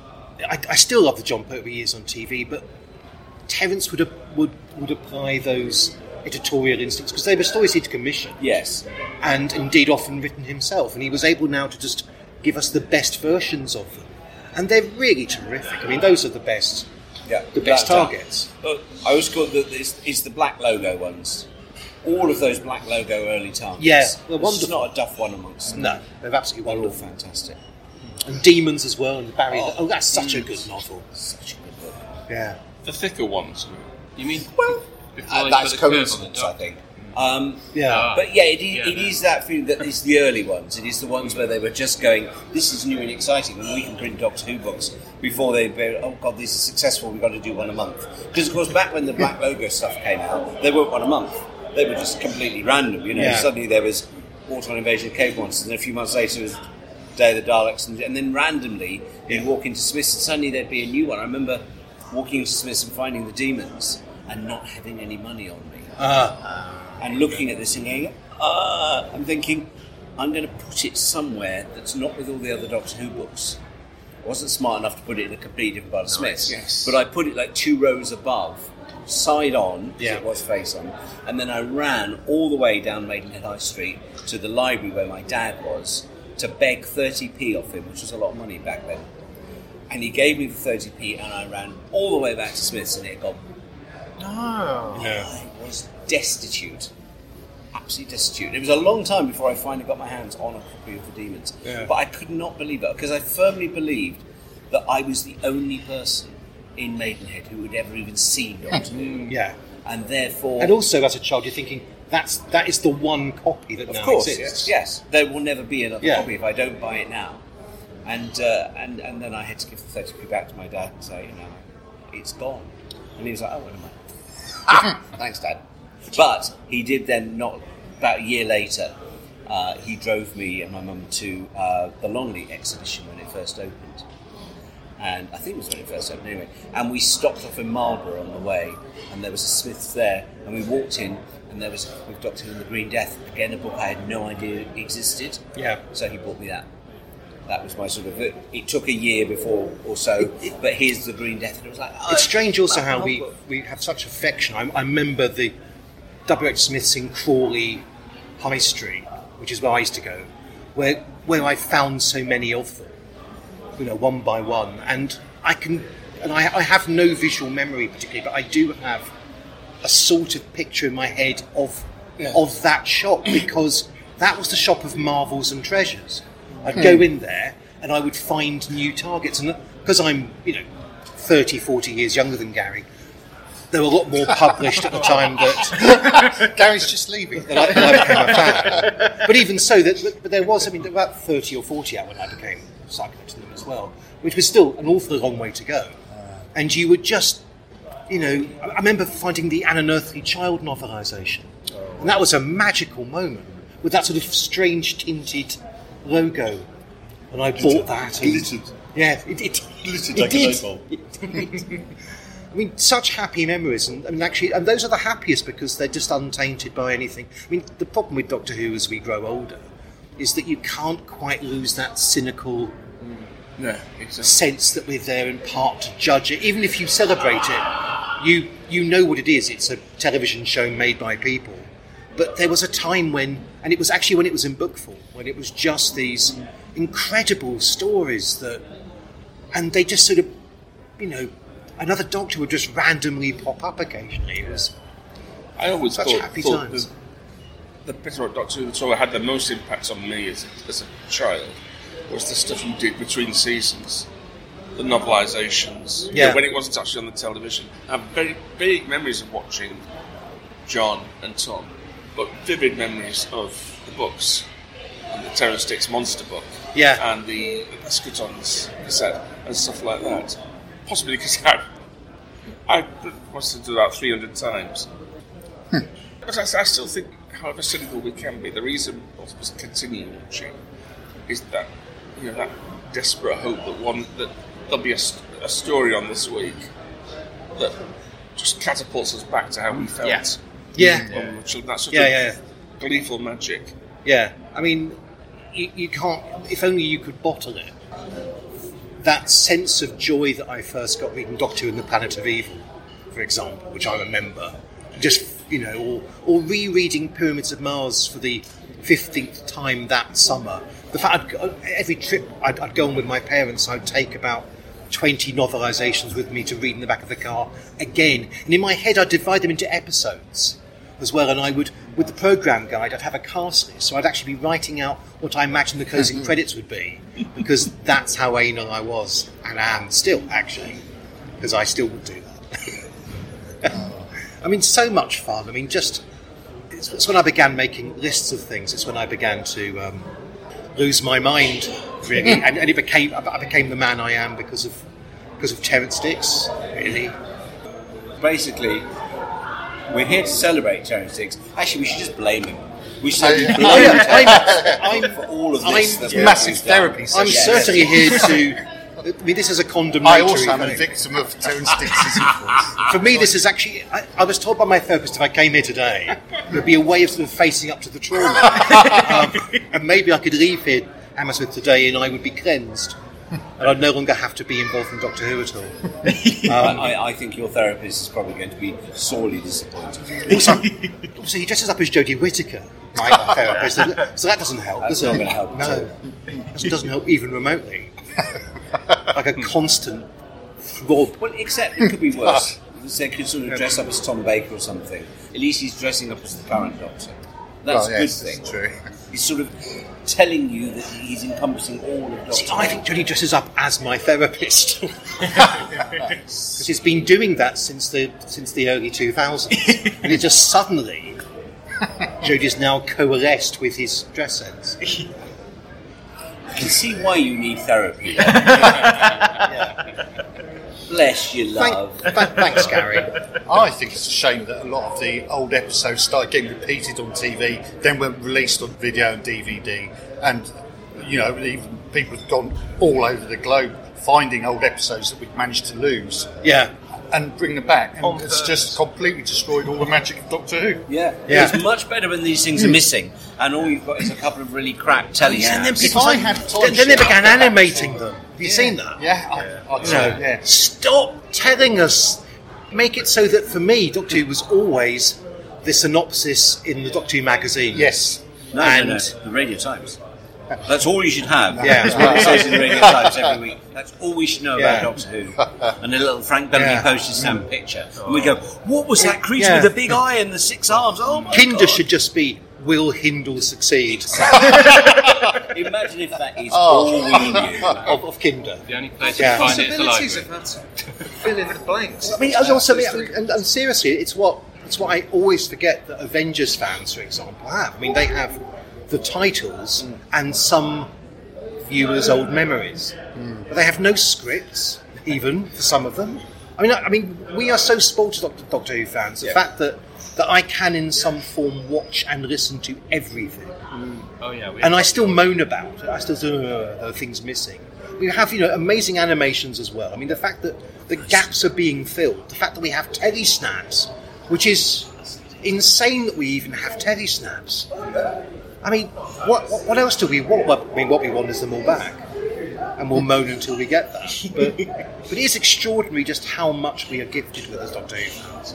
S6: I, I still love the John Pertwee years on T V, but Terence would would would apply those editorial instincts because they were stories he'd commissioned.
S7: Yes,
S6: and indeed often written himself, and he was able now to just give us the best versions of them, and they're really terrific. I mean, those are the best.
S7: Yeah,
S6: the best targets.
S7: Uh, I always call it the, it's, it's the black logo ones. All of those black logo early targets.
S6: Yeah, they're
S7: wonderful.
S6: wonderful.
S7: Not a duff one amongst them.
S6: No, they're absolutely
S7: they're
S6: wonderful.
S7: All fantastic.
S6: And Demons as well, and Barry. Oh, oh that's such
S7: mm,
S6: a good novel.
S7: Such a good book.
S6: Yeah.
S8: The thicker ones. You mean?
S7: Well, uh, that's coincidence, I think. Um,
S6: yeah,
S7: uh, but yeah, it is,
S8: yeah,
S7: it
S8: no.
S7: is that feeling that it's the early ones. It is the ones where they were just going, "This is new and exciting," and we can print Doctor Who books before they go, "Oh God, this is successful. We've got to do one a month." Because of course, back when the Black Logo stuff came out, they weren't one a month. They were just completely random. You know,
S6: yeah.
S7: Suddenly there was Auton Invasion of Cave Monsters, and a few months later it was Day of the Daleks, and, and then randomly you'd walk into Smith's, and suddenly there'd be a new one. I remember walking into Smith's and finding the Demons, and not having any money on me.
S6: Uh,
S7: and looking at this and going, uh, I'm thinking, I'm going to put it somewhere that's not with all the other Doctor Who books. I wasn't smart enough to put it in a completely different part of Smith's,
S6: yes.
S7: but I put it like two rows above, side on,
S6: yeah.
S7: it was face on, and then I ran all the way down Maidenhead High Street to the library where my dad was to beg thirty p off him, which was a lot of money back then. And he gave me the thirty p, and I ran all the way back to Smith's, and it had gone.
S9: Oh.
S6: Yeah.
S7: I was destitute. Absolutely destitute. It was a long time before I finally got my hands on a copy of The Demons.
S6: Yeah.
S7: But I could not believe it, because I firmly believed that I was the only person in Maidenhead who had ever even seen Doctor Who.
S6: Yeah.
S7: And therefore...
S6: And also, as a child, you're thinking, that's that is the one copy that
S7: of
S6: now
S7: course,
S6: exists.
S7: Yes, yes. There will never be another
S6: Yeah.
S7: copy if I don't buy it now. And, uh, and and then I had to give the thirty p back to my dad and say, you know, it's gone. And he was like, oh, wait a minute. Thanks, Dad. But he did then, not about a year later, uh, he drove me and my mum to uh, the Longley exhibition when it first opened. And I think it was when it first opened anyway. And we stopped off in Marlborough on the way, and there was a Smith's there, and we walked in, and there was, with Doctor Who and the Green Death, again a book I had no idea existed.
S6: Yeah.
S7: So he bought me that. That was my sort of. It, it took a year before or so, but here's the Green Death, and it was like. Oh,
S6: it's strange also how
S7: oh,
S6: we we have such affection. I, I remember the W H Smiths in Crawley High Street, which is where I used to go, where where I found so many of them, you know, one by one, and I can, and I, I have no visual memory particularly, but I do have a sort of picture in my head of
S7: Yeah.
S6: of that shop, because that was the shop of marvels and treasures. I'd go in there and I would find new targets, and because I'm, you know, thirty, forty years younger than Gary, there were a lot more published at the time that
S5: Gary's just leaving.
S6: that I, that I became a fan. But even so, that, but there was, I mean, there were about thirty or forty out when I became psychologist to them as well, which was still an awfully long way to go. And you would just, you know, I remember finding the An Unearthly Child novelisation, and that was a magical moment with that sort of strange tinted logo, and I bought that. And,
S5: Glittered.
S6: yeah, it, it,
S5: Glittered
S6: it
S5: like
S6: did.
S5: a light bulb.
S6: It did. I mean, such happy memories, and I mean, actually, and those are the happiest because they're just untainted by anything. I mean, the problem with Doctor Who as we grow older is that you can't quite lose that cynical
S2: No, exactly.
S6: sense that we're there in part to judge it. Even if you celebrate it, you you know what it is. It's a television show made by people. But there was a time when, and it was actually when it was in book form, when it was just these incredible stories that, and they just sort of, you know, another Doctor would just randomly pop up occasionally. It was
S2: I always
S6: such
S2: thought,
S6: happy
S2: thought
S6: times.
S2: the, the bit about Doctor Who that sort of had the most impact on me as a, as a child was the stuff you did between seasons, the novelisations. You know,
S6: Yeah.
S2: when it wasn't actually on the television. I have very big memories of watching John and Tom, but vivid memories of the books, and the Terrance Dicks monster book,
S6: Yeah.
S2: and the, the Pescatons cassette and stuff like that. Possibly because I, I watched it about three hundred times. But I, I still think, however cynical we can be, the reason most of us continue watching is that, you know, that desperate hope that one that there'll be a, st- a story on this week that just catapults us back to how we felt.
S6: Yeah. Yeah.
S2: when we were children. That sort
S6: Yeah,
S2: of
S6: yeah, yeah.
S2: gleeful magic.
S6: Yeah, I mean, you, you can't. If only you could bottle it. That sense of joy that I first got reading Doctor Who and the Planet of Evil, for example, which I remember, just, you know, or, or rereading Pyramids of Mars for the fifteenth time that summer. The fact I'd, go- every trip I'd, I'd go on with my parents, I'd take about twenty novelisations with me to read in the back of the car again, and in my head I'd divide them into episodes as well, and I would, with the programme guide, I'd have a cast list, so I'd actually be writing out what I imagined the closing credits would be, because that's how anal I was, and am still, actually, because I still would do that. I mean, so much fun. I mean, just, it's, it's when I began making lists of things, it's when I began to um, lose my mind, really, and, and it became, I became the man I am because of, because of Terrance Dicks, really.
S7: Basically, we're here to celebrate Terrance Dicks. Actually, we should just blame him. We should
S5: Oh,
S7: blame
S6: yeah.
S7: I'm, I'm for all of this.
S6: I'm-
S7: that
S6: It's
S7: we've
S5: massive
S7: done.
S5: therapy
S6: I'm
S5: session.
S7: Yeah.
S6: certainly here to. I mean, this is a condemnatory
S5: I also am a
S6: thing.
S5: victim of Terrance Dicks' influence.
S6: For me, this is actually. I, I was told by my therapist if I came here today, it would be a way of sort of facing up to the trauma. um, and maybe I could leave here, Hammersmith, today, and I would be cleansed. And I'd no longer have to be involved in Doctor Who at all. Um,
S7: I, I think your therapist is probably going to be sorely disappointed.
S6: also, also, he dresses up as Jodie Whittaker, my therapist, so that doesn't help.
S7: That's
S6: does
S7: not
S6: it?
S7: going to help at
S6: No, it doesn't help even remotely. Like a constant throb.
S7: Well, except it could be worse. They could sort of dress up as Tom Baker or something. At least he's dressing up as the current Doctor. That's
S5: Well,
S7: a
S5: yes,
S7: good thing.
S5: it's true.
S7: He's sort of telling you that he's encompassing all of Doctor
S6: See,
S7: Who.
S6: I think Jodie dresses up as my therapist because he's been doing that since the since the early two thousands, and it just suddenly Jodie's now coalesced with his dress sense.
S7: I can see why you need therapy. Bless you, love.
S6: Thank, th- thanks, Gary.
S5: I think it's a shame that a lot of the old episodes started getting repeated on T V, then were released on video and D V D, and you know, even people have gone all over the globe finding old episodes that we've managed to lose.
S6: Yeah,
S5: and bring them back, and
S9: On
S5: it's
S9: purpose.
S5: just completely destroyed all the magic of Doctor Who.
S7: Yeah.
S6: Yeah.
S7: It's much better when these things are missing, and all you've got is a couple of really crap telly
S6: Yeah, and then
S7: snaps.
S6: people
S5: If I
S6: like-
S5: had time
S6: then, then they
S5: share-
S6: began animating them. Have you seen that?
S5: Yeah, I, I'd
S6: You
S5: say,
S6: know,
S5: yeah.
S6: stop telling us. Make it so that for me, Doctor Who was always the synopsis in the Doctor Who magazine.
S5: Yes.
S7: No,
S6: and
S7: no, no, the Radio Times. That's all you should have.
S6: Yeah.
S7: That's what it says in the Radio Times every week. That's all we should know
S6: Yeah.
S7: about Doctor Who. And a little Frank Bellamy
S6: Yeah.
S7: postage stamp picture. And we go, what was that creature
S6: Yeah.
S7: with the big eye and the six arms? Oh my
S6: Kinder
S7: God.
S6: should just be Will Hindle succeed
S7: Imagine if that is
S6: Oh.
S7: all we knew.
S6: of, of Kinder.
S8: The only place
S6: Yeah.
S8: you can find it is the
S9: Possibilities
S8: library.
S9: of that. Fill in the blanks.
S6: I mean, I also, and, and seriously, it's what it's what I always forget that Avengers fans, for example, have. I mean, they have the titles and some viewers' old memories, but they have no scripts, even for some of them. I mean, I, I mean, we are so spoiled as Doctor, Doctor Who fans. The
S9: Yeah.
S6: fact that that I can, in some form, watch and listen to everything.
S8: Oh yeah, we
S6: And I still moan about it. I still do, uh, there are things missing. We have, you know, amazing animations as well. I mean, the fact that the gaps are being filled, the fact that we have telly snaps, which is insane that we even have telly snaps. I mean, what what, what else do we want? Well, I mean, what we want is them all back, and we'll moan until we get that. But but it is extraordinary just how much we are gifted with as Doctor Who fans.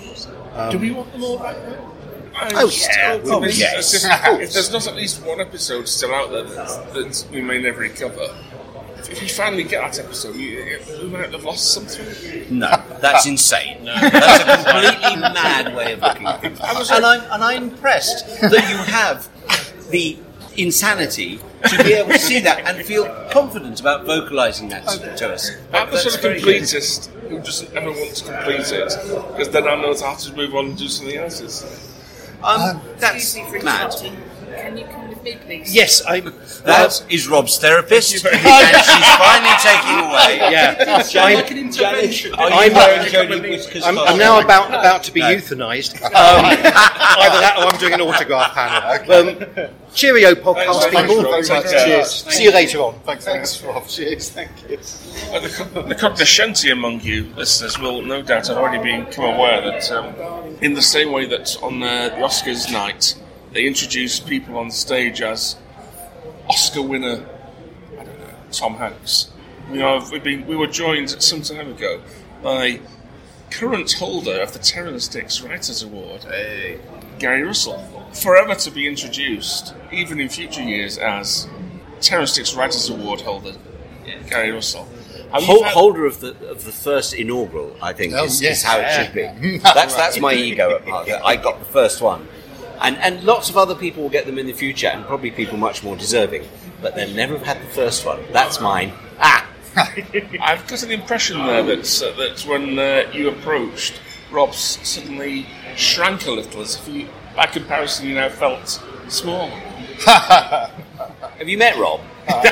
S2: Do we want them all back then?
S6: Oh, yeah.
S2: Still,
S6: Oh,
S2: if,
S6: yes.
S2: if,
S6: Of course.
S2: if there's not at least one episode still out there that, that we may never recover, if, if you finally get that episode, you, we might have lost something.
S7: No, that's insane. That's a completely mad way of looking at things. And I'm, and I'm impressed that you have the insanity to be able to see that and feel confident about vocalising that to, to us.
S2: I'm the
S7: That's
S2: sort of
S7: very good.
S2: completist who doesn't ever want to complete it, because then I know how to move on and do something else.
S7: Um, that's
S10: Excuse me for
S7: mad.
S10: interrupting. Can you come with me, please?
S6: Yes, I'm.
S7: That is Rob's therapist, and
S2: very
S7: she's finally taking away.
S6: Yeah, I'm,
S9: Like an intervention.
S7: Are you
S6: I'm-
S7: wearing Jodie Whittaker's
S6: I'm, I'm
S7: costume?
S6: now about about to be euthanised. Um, either that or I'm doing an autograph panel. Um, cheerio, podcast
S2: Thanks,
S6: people.
S2: Rob.
S5: Thanks,
S2: Take care.
S5: cheers.
S6: See you later on.
S5: Thanks, thanks, Rob. Cheers. Thank you.
S2: Uh, the, co- the cognoscenti among you listeners will no doubt have already become aware that, um, in the same way that on uh, the Oscars night, they introduced people on stage as Oscar winner, I don't know, Tom Hanks. You know, we've been, we were joined some time ago by current holder of the Terrence Dicks Writers Award, Gary Russell, forever to be introduced, even in future years, as Terrence Dicks Writers Award holder, Gary Russell. Have you
S7: Hol-
S2: had-
S7: holder of the of the first inaugural, I think,
S5: Oh,
S7: is,
S5: yes,
S7: is how it
S5: yeah.
S7: should be. That's that's my ego at heart. that I got the first one, and and lots of other people will get them in the future, and probably people much more deserving. But they'll never have had the first one. That's mine. Ah,
S2: I've got an impression there that uh, that when uh, you approached, Rob s- suddenly shrank a little, as if you, by comparison, you now felt small.
S7: have you met Rob?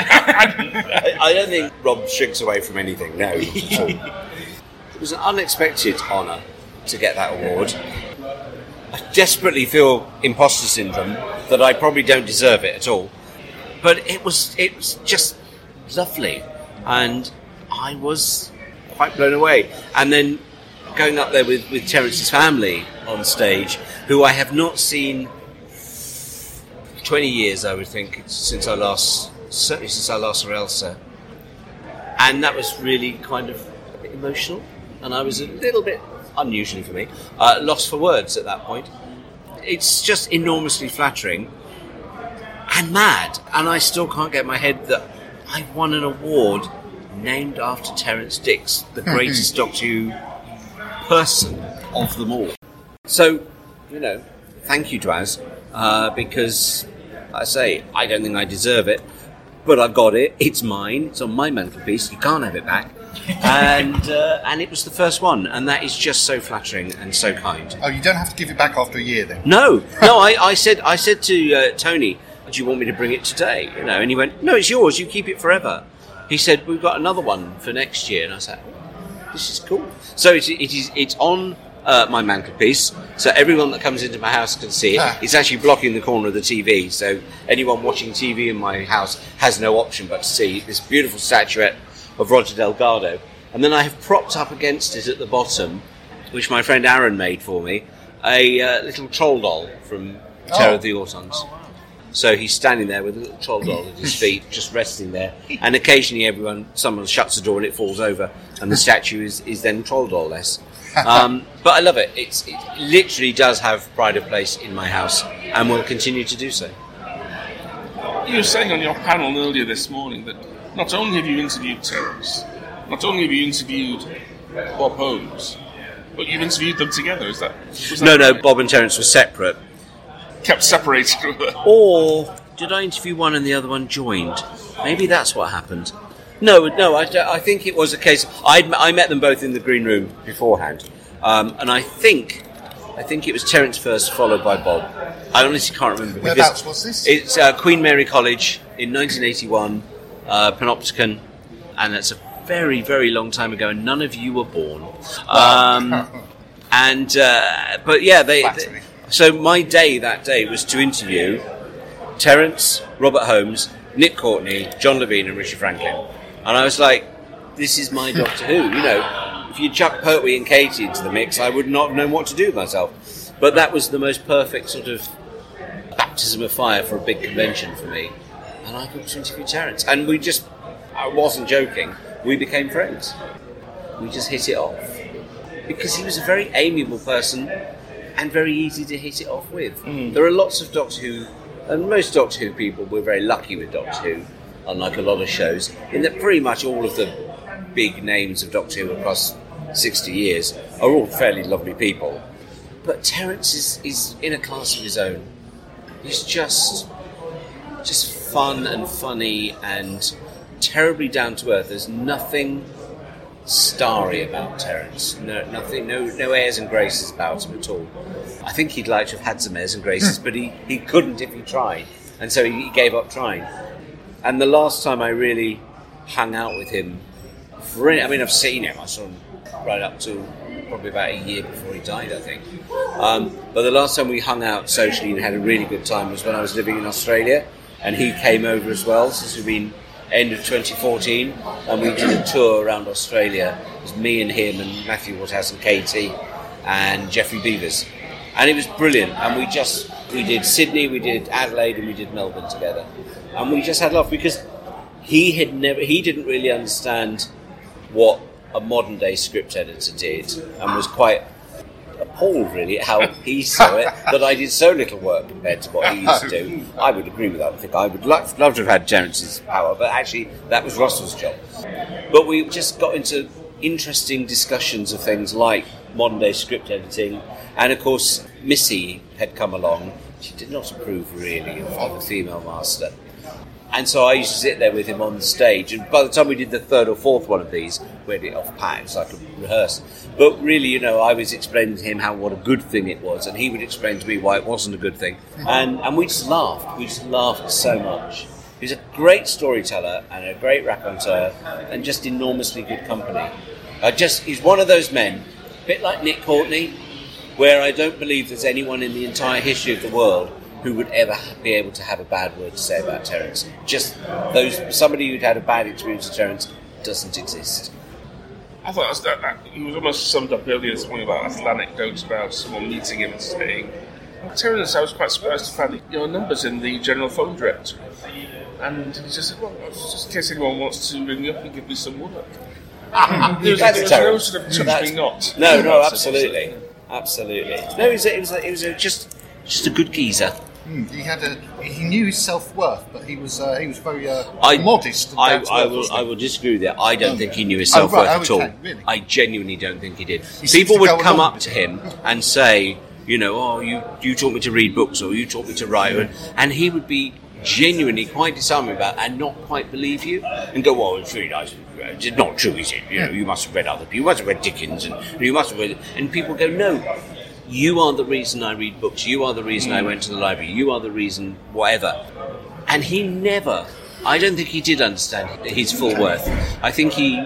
S7: I, I don't think Rob shrinks away from anything. No, not at all. It was an unexpected honour to get that award. I desperately feel imposter syndrome that I probably don't deserve it at all. But it was it was just lovely, and I was quite blown away. And then going up there with, with Terence's family on stage, who I have not seen twenty years, I would think, since I last, certainly since I last saw Elsa. And that was really kind of a bit emotional, and I was a little bit, unusually for me, uh, lost for words at that point. It's just enormously flattering and mad, and I still can't get my head that I won an award named after Terence Dicks, the greatest Doctor Who person of them all. So, you know, thank you, Dwaz, uh, because, I say, I don't think I deserve it, but I've got it, it's mine, it's on my mantelpiece, you can't have it back, and uh, and it was the first one, and that is just so flattering and so kind.
S5: Oh, you don't have to give it back after a year then?
S7: No, no, I, I said I said to uh, Tony, do you want me to bring it today? You know, and he went, no, it's yours, you keep it forever. He said, we've got another one for next year, and I said, oh, this is cool. So it, it is, it's on uh, my mantelpiece, so everyone that comes into my house can see it.
S5: Ah.
S7: It's actually blocking the corner of the T V, so anyone watching T V in my house has no option but to see this beautiful statuette of Roger Delgado. And then I have propped up against it at the bottom, which my friend Aaron made for me, a uh, little troll doll from Terror
S5: Oh.
S7: of the Autons. So he's standing there with a little troll doll at his feet, just resting there. And occasionally everyone, someone shuts the door and it falls over, and the statue is, is then troll doll-less. Um, but I love it. It's, it literally does have pride of place in my house, and will continue to do so.
S2: You were saying on your panel earlier this morning that not only have you interviewed Terence, not only have you interviewed Bob Holmes, but you've interviewed them together. Is that? Was that
S7: No, no,
S2: right?
S7: Bob and Terence were separate.
S2: Kept separated.
S7: Or did I interview one and the other one joined? Maybe that's what happened. No, no, I, I think it was a case. I'd, I met them both in the green room beforehand, um, and I think, I think it was Terence first, followed by Bob. I honestly can't remember. because
S5: Whereabouts was this?
S7: It's uh, Queen Mary College in nineteen eighty-one, uh, Panopticon, and that's a very, very long time ago, and none of you were born. Um, and uh, but yeah, they, they. So my day that day was to interview Terence, Robert Holmes, Nick Courtney, John Levine, and Richard Franklin. And I was like, this is my Doctor Who. You know, if you chuck Pertwee and Katie into the mix, I would not have known what to do with myself. But that was the most perfect sort of baptism of fire for a big convention for me. And I got to interview Terence. And we just, I wasn't joking, we became friends. We just hit it off. Because he was a very amiable person and very easy to hit it off with. Mm. There are lots of Doctor Who, and most Doctor Who people, we're very lucky with Doctor Who, unlike a lot of shows, in that pretty much all of the big names of Doctor Who across sixty years are all fairly lovely people. But Terence is, is in a class of his own. He's just just fun and funny and terribly down to earth. There's nothing starry about Terence. No, nothing, no, no airs and graces about him at all. I think he'd like to have had some airs and graces, but he, he couldn't if he tried, and so he, he gave up trying. And the last time I really hung out with him, for any, I mean, I've seen him. I saw him right up to probably about a year before he died, I think. Um, but the last time we hung out socially and had a really good time was when I was living in Australia, and he came over as well. Since we've been end of twenty fourteen, and we did a tour around Australia. It was me and him and Matthew Waterhouse and Katie and Geoffrey Beavers, and it was brilliant. And we just we did Sydney, we did Adelaide, and we did Melbourne together, and we just had love because he had never he didn't really understand what a modern day script editor did, and was quite appalled really at how he saw it, that I did so little work compared to what he used to do. I would agree with that. I think I would love, love to have had Terence's power, but actually that was Russell's job. But we just got into interesting discussions of things like modern day script editing, and of course Missy had come along. She did not approve really of, of a female master. And so I used to sit there with him on the stage, and by the time we did the third or fourth one of these, we had it off pat so I could rehearse. But really, you know, I was explaining to him how what a good thing it was, and he would explain to me why it wasn't a good thing. And and we just laughed. We just laughed so much. He's a great storyteller and a great raconteur, and just enormously good company. I just he's one of those men, a bit like Nick Courtney, where I don't believe there's anyone in the entire history of the world who would ever be able to have a bad word to say about Terence. Just those somebody who'd had a bad experience with Terence doesn't exist.
S2: I thought that, was, that, that he was almost summed up earlier this morning about little anecdotes about someone meeting him and saying, oh, Terence, I was quite surprised to find your numbers in the general phone directory. And he just said, well, just in case anyone wants to ring me up and give me some work. There's no sort of touch me not.
S7: No, no, absolutely. Absolutely. No, it was, a, it was, a, it was a, just just a good geezer.
S5: Mm, he had a he knew his self worth, but he was uh, he was very uh,
S7: I,
S5: modest. And
S7: I,
S5: down to
S7: I
S5: earth,
S7: will
S5: wasn't he?
S7: I will disagree with that. I don't
S5: Um,
S7: think he knew his
S5: oh,
S7: self worth
S5: right,
S7: at
S5: okay,
S7: all.
S5: really?
S7: I genuinely don't think he did.
S5: He seems
S7: People
S5: to
S7: would
S5: go
S7: come
S5: along
S7: up to him and say, you know, oh, you you taught me to read books, or you taught me to write, and he would be genuinely quite disarming about and not quite believe you, and go, well, it's really nice. It's not true, is it? You know, you must have read other people. You must have read Dickens, and you must have read. And people go, no. You are the reason I read books. You are the reason I went to the library. You are the reason whatever. And he never, I don't think he did understand his full worth. I think he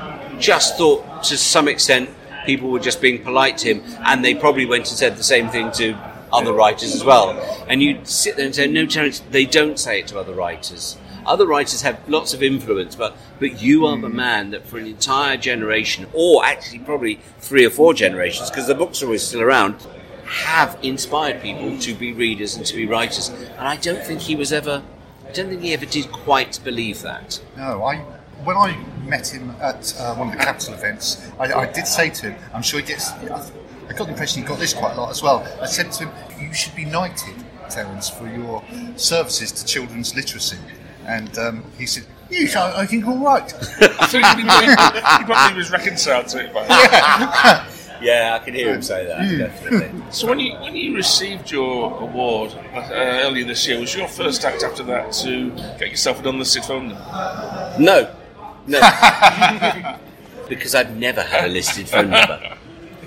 S7: just thought to some extent people were just being polite to him, and they probably went and said the same thing to other writers as well. And you'd sit there and say, no, Terence, they don't say it to other writers. Other writers have lots of influence, but but you are the man that for an entire generation, or actually probably three or four generations, because the books are always still around, have inspired people to be readers and to be writers. And I don't think he was ever, I don't think he ever did quite believe that.
S5: No, I when I met him at uh, one of the Capital events, I, I did say to him, I'm sure he gets, I got the impression he got this quite a lot as well. I said to him, you should be knighted, Terence, for your services to children's literacy. And um, he said, yes, I, I think all right.
S2: I think he, he probably was reconciled to it by now.
S5: Yeah.
S7: Yeah, I can hear him say that,
S5: Mm.
S7: definitely.
S2: So when you when you received your award uh, earlier this year, was your first act after that to get yourself an unlisted phone number?
S7: No, no, because I've never had a listed phone number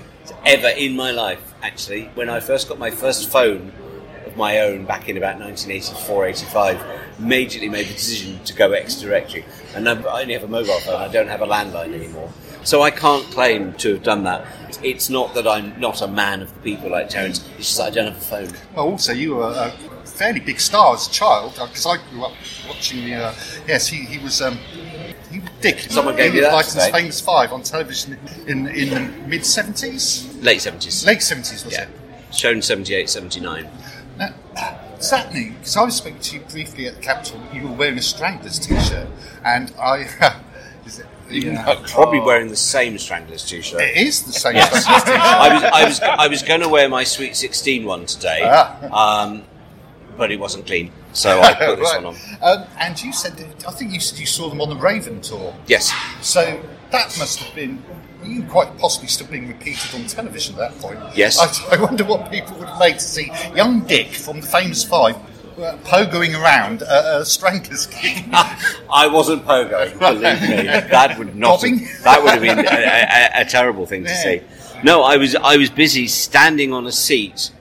S7: ever in my life. Actually, when I first got my first phone of my own back in about nineteen eighty-four, eighty-five, immediately made the decision to go ex-directory, and I only have a mobile phone. I don't have a landline anymore. So I can't claim to have done that. It's not that I'm not a man of the people like Terence, it's just that I don't have a phone.
S5: Well, also, you were a fairly big star as a child, because I grew up watching the... Uh, yes, he, he was... Um, he was Dick.
S7: Someone gave
S5: he
S7: you that
S5: was
S7: today.
S5: Famous Five on television in, in the mid-seventies?
S7: Late seventies.
S5: Late seventies, was
S7: Yeah.
S5: it?
S7: Shown seventy-eight, seventy-nine.
S5: Now, does that mean... Because I was speaking to you briefly at the Capitol, you were wearing a Stranglers T-shirt, and I... is it,
S7: Yeah. Probably wearing the same Stranglers t-shirt.
S5: It is the same
S7: Yes.
S5: Stranglers T-shirt.
S7: I was, I was, I was going to wear my Sweet sixteen one today,
S5: Ah.
S7: um, but it wasn't clean, so I put this
S5: Right.
S7: one on.
S5: Um, and you said, that, I think you said you saw them on the Raven tour.
S7: Yes.
S5: So that must have been, you quite possibly still being repeated on television at that point.
S7: Yes.
S5: I, I wonder what people would have made to see young Dick from the Famous Five uh, pogoing around a, a Stranglers gig.
S7: I wasn't pogoing, believe me. That would not
S5: Bobbing?
S7: have, that would have been a, a, a terrible thing to
S5: Yeah.
S7: see. No, I was I was busy standing on a seat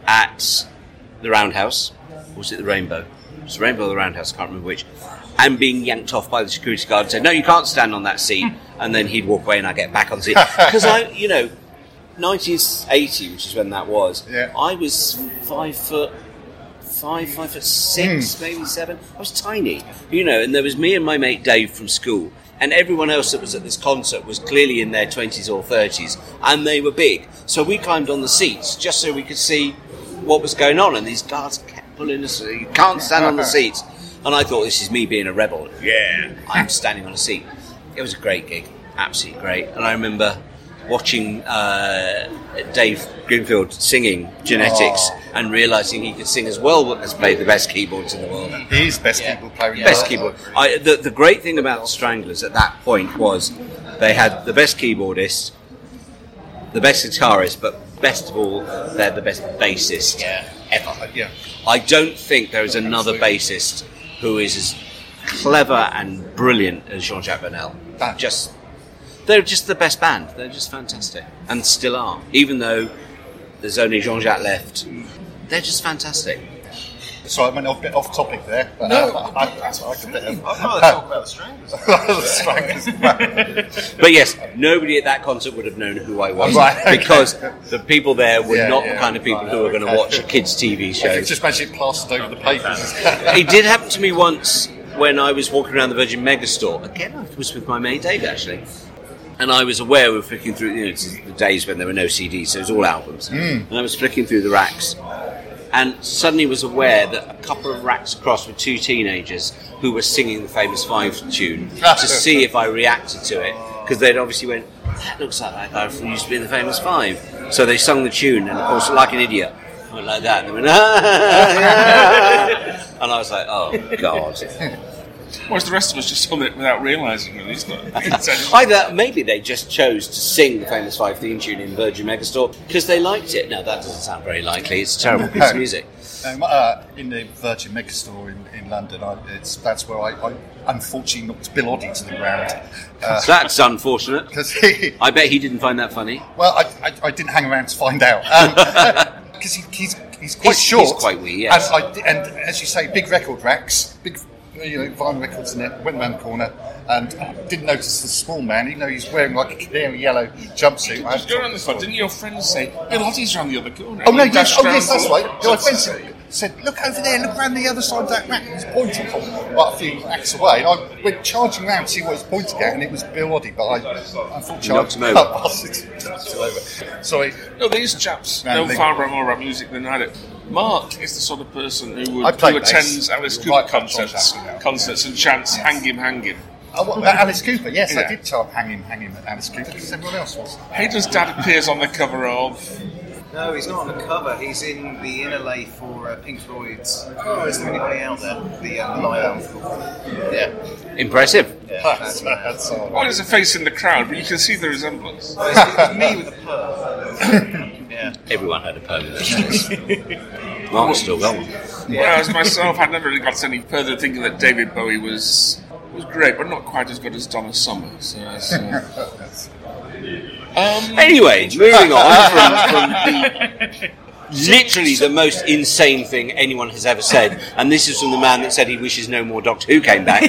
S7: at the Roundhouse. Or was it the Rainbow? It was the Rainbow or the Roundhouse, I can't remember which. And being yanked off by the security guard and said, no, you can't stand on that seat. And then he'd walk away and I'd get back on the seat. Because I, you know, nineteen eighty, which is when that was,
S5: Yeah.
S7: I was five foot five, five foot six,
S5: Mm.
S7: maybe seven. I was tiny, you know, and there was me and my mate Dave from school, and everyone else that was at this concert was clearly in their twenties or thirties, and they were big. So we climbed on the seats just so we could see what was going on, and these guards kept pulling us, you can't stand on the seats. And I thought, this is me being a rebel. Yeah, I'm standing on a seat. It was a great gig, absolutely great. And I remember watching uh, Dave Greenfield singing Genetics
S5: Oh.
S7: and realising he could sing as well as play the best keyboards in the world.
S5: He is best keyboard player in the
S7: Best
S5: world.
S7: keyboard. I, the, the great thing about the Stranglers at that point was they had the best keyboardist, the best guitarist, but best of all, they're the best bassist ever.
S5: Yeah.
S7: I don't think there is another bassist who is as clever and brilliant as Jean-Jacques Burnel.
S5: That-
S7: Just, they're just the best band. They're just fantastic, and still are. Even though there's only Jean-Jacques left, they're just fantastic.
S5: Sorry, I went off, bit off topic there. But,
S2: No,
S5: uh, I, that's like a bit of...
S9: I'd rather talk about the Stranglers.
S5: the Stranglers.
S7: But yes, nobody at that concert would have known who I was,
S5: Right, okay.
S7: because the people there were
S5: Yeah,
S7: not
S5: yeah,
S7: the kind of people
S5: right,
S7: who were going to
S5: okay.
S7: watch a kids' T V
S5: I
S7: show.
S5: could just imagine it plastered over the papers.
S7: It did happen to me once when I was walking around the Virgin Megastore. Again, I was with my mate Dave, actually. And I was aware we were flicking through, you know, it's the days when there were no C Ds, so it was all albums.
S5: Mm.
S7: And I was flicking through the racks. And suddenly was aware that a couple of racks across were two teenagers who were singing the Famous Five tune to see if I reacted to it. Because they'd obviously went, that looks like that guy who used to be in the Famous Five. So they sung the tune, and of course, like an idiot, I went like that, and they went, ah, and I was like, oh, God.
S2: Whereas the rest of us just on it without realising it. It's not intentional.
S7: Either maybe they just chose to sing the Famous Five theme tune in Virgin Megastore because they liked it. No, that doesn't sound very likely. It's a terrible piece of music.
S5: Um, uh, in the Virgin Megastore in, in London, I, it's, that's where I, I unfortunately knocked Bill Oddie to the ground. Uh,
S7: That's unfortunate.
S5: 'cause he,
S7: I bet he didn't find that funny.
S5: well, I, I, I didn't hang around to find out. Because he, he's, he's quite
S7: He's-
S5: short.
S7: he's quite wee, yes.
S5: And, I, and as you say, big record racks, big you know, vinyl records in it, went round the corner and I didn't notice the small man, even though he's wearing like a canary yellow jumpsuit. I
S2: Just go around this one. Didn't your friends say, Bill Oddie's around the other corner?
S5: Oh no!
S2: You
S5: Yes,
S2: dashed
S5: oh
S2: round
S5: yes, that's
S2: the-
S5: right. No, I
S2: Just to
S5: fancy.
S2: say.
S5: said, "Look over there, look around the other side of that rack." He was pointing from like a few racks away, and I went charging around to see what he was pointing at, and it was Bill Oddie, but I, unfortunately,
S7: knocked him over.
S5: I knocked him over. Sorry.
S2: No, these chaps
S5: No,
S2: know
S5: they-
S2: far more about music than I do. Mark is the sort of person who,
S5: I
S2: would,
S5: play
S2: who
S5: bass.
S2: attends Alice
S5: Right
S2: Cooper
S5: back on
S2: concerts,
S5: track, yeah.
S2: concerts and chants, "Hang him, hang him."
S5: Oh, what about Alice Cooper? Yes,
S2: Yeah.
S5: I did chant "Hang him, hang him" at Alice Cooper because everyone else was.
S2: Hayden's dad appears on the cover of.
S9: No, he's not on the cover. He's in the inner lay for uh, Pink Floyd's. Oh, is there anybody out there? The, uh, the live album. Yeah.
S7: Impressive.
S9: Yeah,
S5: That's,
S9: that's me.
S5: that's all
S2: Well,
S5: right.
S2: there's a face in the crowd, but you can see the resemblance.
S9: It's, it's me with a perm. Yeah.
S7: Everyone had a permanent. Mark's still got one.
S2: Whereas myself, I never really got any further thinking that David Bowie was was great, but not quite as good as Donna Summer. So that's, uh, um,
S7: Anyway, moving on from, from the, literally the most insane thing anyone has ever said, and this is from the man that said he wishes no more Doctor Who came back.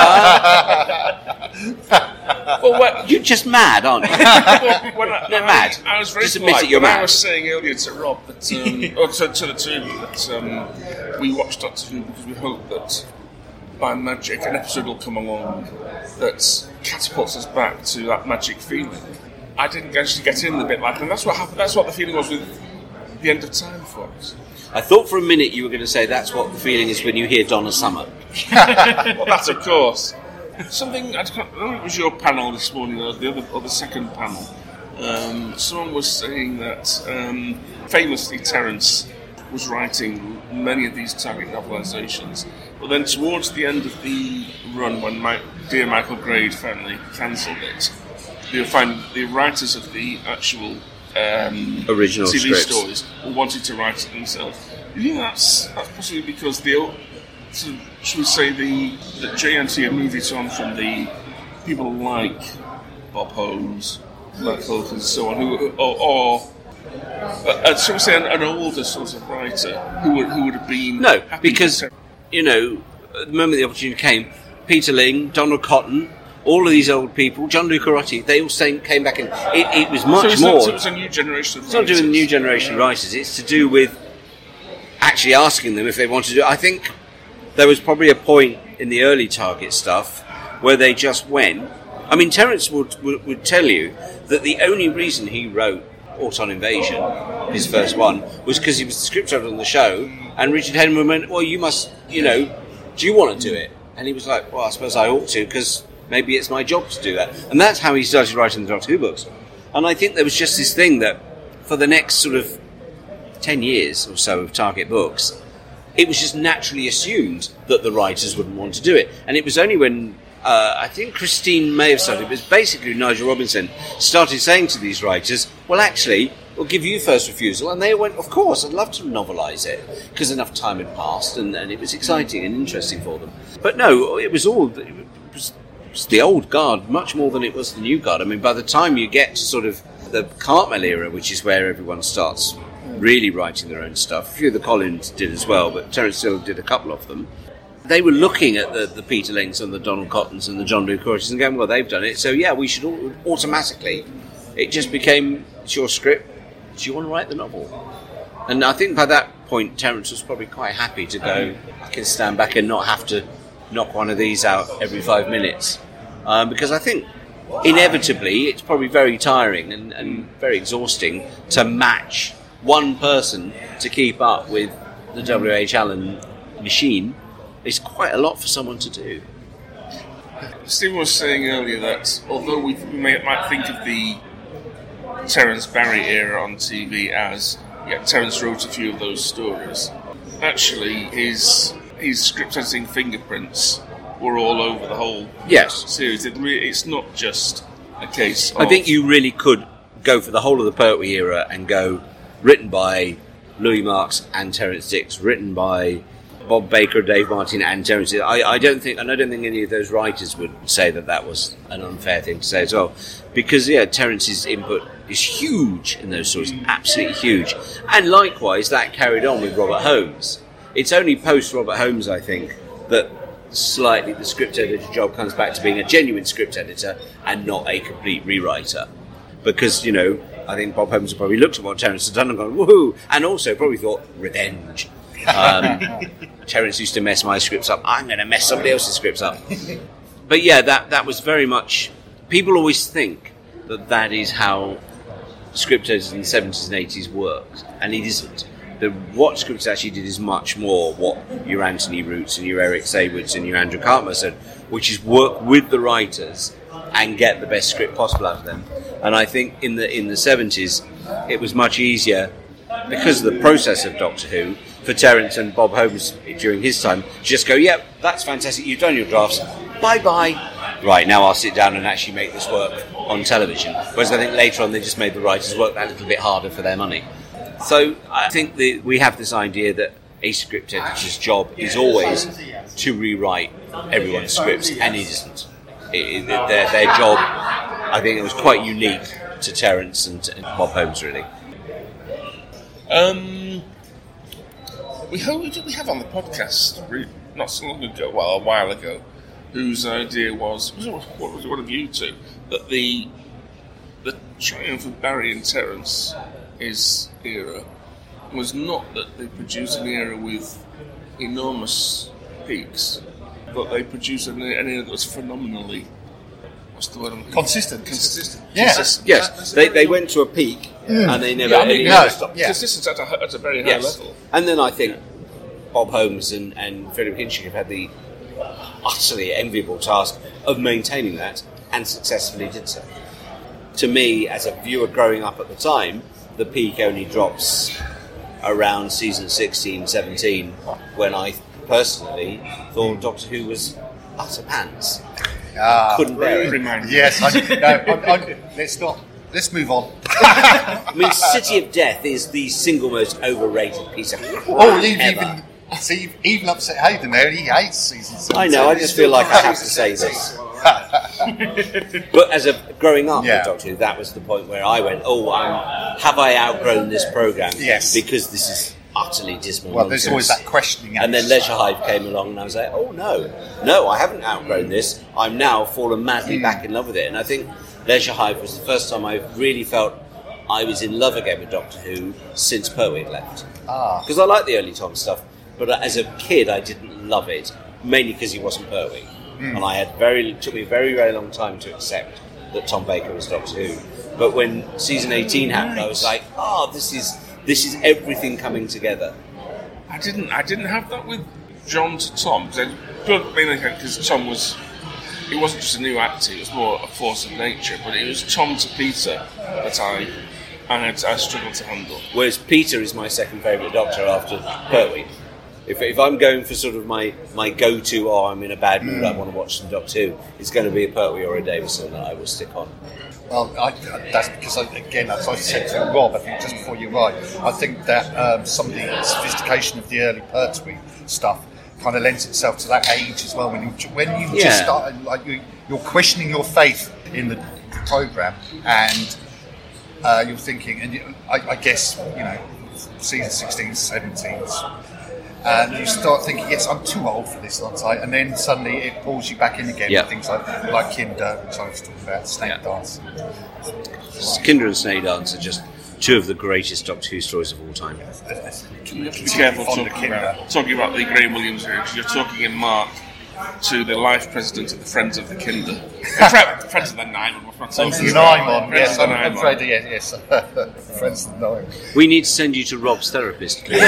S7: Uh, well, well, you're just mad, aren't you?
S2: well, when I,
S7: No,
S2: I,
S7: mad.
S2: I was very
S7: Just admit
S2: polite.
S7: it, you're
S2: when I
S7: mad.
S2: was saying earlier to Rob that, um, or to, to the two of you, that um, we watched Doctor Who because we hope that by magic an episode will come along that catapults us back to that magic feeling. I didn't actually get in the bit like that. And that's what happened. That's what the feeling was with the end of time for us.
S7: I thought for a minute you were going to say that's what the feeling is when you hear Donna Summer.
S2: Well, that's of course. Something, I can't remember if it was your panel this morning or the other, or the second panel. Um, someone was saying that um, famously Terence was writing many of these Target novelisations, but then towards the end of the run, when my dear Michael Grade finally cancelled it, they find the writers of the actual um,
S7: Original
S2: T V
S7: scripts.
S2: stories wanted to write it themselves. You think that's, that's possibly because the old, so should we say the that J N T have moved it on from the people like Bob Holmes, Matt Hulk and so on, who or, or uh, shall we say an, an older sort of writer who would who would have been
S7: No,
S2: happy
S7: because,
S2: to-
S7: you know, at the moment the opportunity came, Peter Ling, Donald Cotton, all of these old people, John Lucarotti, they all came came back and it, it was much
S2: so it's
S7: more.
S2: Not, so it's a new generation of
S7: It's not to do with the new generation of writers, it's to do with actually asking them if they want to do it. I think there was probably a point in the early Target stuff where they just went. I mean, Terence would, would, would tell you that the only reason he wrote Auton Invasion, his first one, was because he was the script writer on the show, and Richard Henman went, well, you must, you know, do you want to do it? And he was like, well, I suppose I ought to, because maybe it's my job to do that. And that's how he started writing the Doctor Who books. And I think there was just this thing that for the next sort of ten years or so of Target books, it was just naturally assumed that the writers wouldn't want to do it. And it was only when, uh, I think Christine may have started, it was basically Nigel Robinson started saying to these writers, well, actually, we'll give you first refusal. And they went, of course, I'd love to novelise it, because enough time had passed and, and it was exciting and interesting for them. But no, it was all, it was, it was the old guard, much more than it was the new guard. I mean, by the time you get to sort of the Cartmel era, which is where everyone starts really writing their own stuff. A few of the Collins did as well, but Terence still did a couple of them. They were looking at the, the Peter Lings and the Donald Cottons and the John Lucarottis and going, well, they've done it, so yeah, we should all, automatically. It just became, it's your script, do you want to write the novel? And I think by that point, Terence was probably quite happy to go, I can stand back and not have to knock one of these out every five minutes. Um, because I think, inevitably, it's probably very tiring and, and very exhausting to match one person to keep up with the W H Allen machine. It's quite a lot for someone to do.
S2: Stephen was saying earlier that although we may, might think of the Terence Barry era on T V as, yeah, Terence wrote a few of those stories, actually his his script editing fingerprints were all over the whole
S7: Yes.
S2: series. It re- it's not just a case of...
S7: I think you really could go for the whole of the Pertwee era and go written by Louis Marks and Terence Dix, written by Bob Baker, Dave Martin and Terence Dix. I, I don't think, and I don't think any of those writers would say that that was an unfair thing to say as well, because yeah, Terence's input is huge in those stories, absolutely huge, and likewise that carried on with Robert Holmes. It's only post Robert Holmes, I think, that slightly the script editor job comes back to being a genuine script editor and not a complete rewriter. Because, you know, I think Bob Holmes probably looked at what Terence had done and gone, woohoo, and also probably thought, revenge. Um, Terence used to mess my scripts up. I'm going to mess somebody else's scripts up. But yeah, that that was very much. People always think that that is how script editors in the seventies and eighties worked, and it isn't. The, what scripts actually did is much more what your Anthony Roots and your Eric Saywoods and your Andrew Cartmire said, which is work with the writers and get the best script possible out of them. And I think in the in the seventies, it was much easier because of the process of Doctor Who for Terence and Bob Holmes during his time to just go, "Yep, yeah, that's fantastic. You've done your drafts. Bye bye. Right, now I'll sit down and actually make this work on television." Whereas I think later on they just made the writers work that little bit harder for their money. So I think the, we have this idea that a script editor's job is always to rewrite everyone's scripts, and it isn't. It, it, their, their job, I think, it was quite unique to Terence and, and Bob Holmes, really.
S2: Um, we who did we have on the podcast really, not so long ago? Well, a while ago, whose idea was what was one of you two that the the triumph of Barry and Terence, his era, was not that they produced an era with enormous peaks, but they produced an era that was phenomenally. What's the word? I'm
S5: Consistent.
S2: Consistent.
S5: Yeah.
S2: Consistent.
S7: Yes, they they went to a peak
S5: Mm.
S7: and they never.
S2: Yeah, I mean,
S7: they
S2: no,
S7: never stopped.
S5: yeah.
S2: Consistency at a, at a very high
S7: Yes,
S2: level.
S7: and then I think Bob Holmes and, and Philip Hinchcliffe have had the utterly enviable task of maintaining that, and successfully did so. To me, as a viewer growing up at the time, the peak only drops around season sixteen, seventeen, when I personally thought Doctor Who was utter pants.
S5: Ah,
S7: Couldn't bear it.
S2: Remind
S5: Yes, I, no, I, I, let's not. Let's move on.
S7: I mean, City of Death is the single most overrated piece of crap
S5: Oh, you've
S7: ever.
S5: even see, you've even upset Hayden there. He hates season seven.
S7: I know, I just feel like I have to say this. But as a growing up
S5: Yeah.
S7: with Doctor Who, that was the point where I went, oh, I'm, have I outgrown this programme?
S5: Yes.
S7: Because this is utterly dismal
S5: Well, there's
S7: nonsense.
S5: always that questioning.
S7: And then
S5: angst.
S7: Leisure Hive came along and I was like, oh no, no, I haven't outgrown this. I'm now fallen madly
S5: Mm.
S7: back in love with it. And I think Leisure Hive was the first time I really felt I was in love again with Doctor Who since Pertwee had left.
S5: Ah.
S7: Because I like the early Tom stuff, but as a kid I didn't love it, mainly because he wasn't Pertwee.
S5: Mm.
S7: And I had very, it took me a very, very long time to accept that Tom Baker was Doctor Who. But when season eighteen happened, I was like, oh, this is this is everything coming together.
S2: I didn't. I didn't have that with John to Tom because mainly because Tom was. It wasn't just a new actor; it was more a force of nature. But it was Tom to Peter that I, I had. I struggled to handle.
S7: Whereas Peter is my second favourite Doctor after Pertwee. If, if I'm going for sort of my, my go-to, or I'm in a bad mood, I want to watch some Doctor Who, it's going to be a Pertwee or a Davison that I will stick on.
S5: Well, I, that's because, I, again, as I said to Rob, I think just before you arrived, I think that um, some of the sophistication of the early Pertwee stuff kind of lends itself to that age as well. When you when you
S7: Yeah.
S5: just start, like you, you're questioning your faith in the, the program, and uh, you're thinking, and you, I, I guess you know, season sixteen, seventeen. And you start thinking, yes, I'm too old for this, aren't I? And then suddenly it pulls you back in again
S7: Yeah.
S5: with things like, like Kinder, which I was talking about, Snake
S7: Yeah.
S5: Dance.
S7: Kinder and Snake Dance are just two of the greatest Doctor Who stories of all time.
S2: You have to be careful
S5: Fond of
S2: talking
S5: Kinder.
S2: about, talking about the Graham Williams here because you're talking in Mark to the life president of the Friends of the Kinder. In fact, Friends of the Nymon. What's my
S5: Friends of
S2: talking
S5: the
S2: about?
S5: Nymon,
S2: Friends
S5: yes,
S2: of the
S5: I'm
S2: Nymon.
S5: afraid, yes, yes. Friends of the Nymon.
S7: We need to send you to Rob's therapist, please.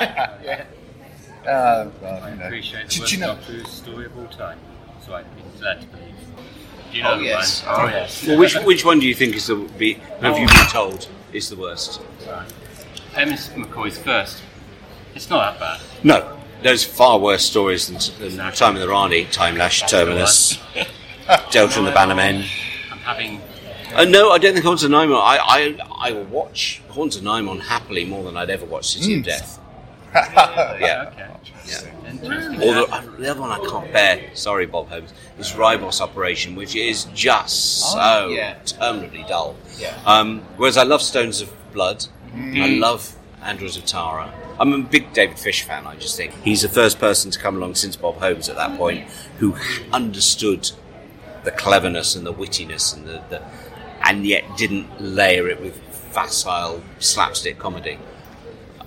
S5: Uh, well, you know.
S11: Appreciate the
S5: Did
S11: worst
S5: you know?
S11: Doctor Who story of all time. So I'd be glad to believe. Do you know
S9: Oh,
S11: the
S9: yes.
S11: one? Oh yes.
S7: Well, which which one do you think is the be, have you been told is the worst?
S11: Right. Amos McCoy's first. It's not that bad.
S7: No, there's far worse stories than, than Time of the Rani, Time Lash, Terminus, Delta and the Bannermen.
S11: I'm having.
S7: Uh, no, I don't think Haunted Nymon. I, I I will watch Haunted Nymon happily more than I'd ever watch City of Death. Yeah.
S11: Okay.
S7: Yeah.
S11: Interesting.
S7: Or the, uh, the other one I can't bear, sorry Bob Holmes, is Ribos Operation, which is just so
S9: Oh, yeah.
S7: terminably dull.
S9: Yeah.
S7: Um, whereas I love Stones of Blood, I love Andros of Tara. I'm a big David Fish fan, I just think. He's the first person to come along since Bob Holmes at that point who understood the cleverness and the wittiness and the, the and yet didn't layer it with facile slapstick comedy.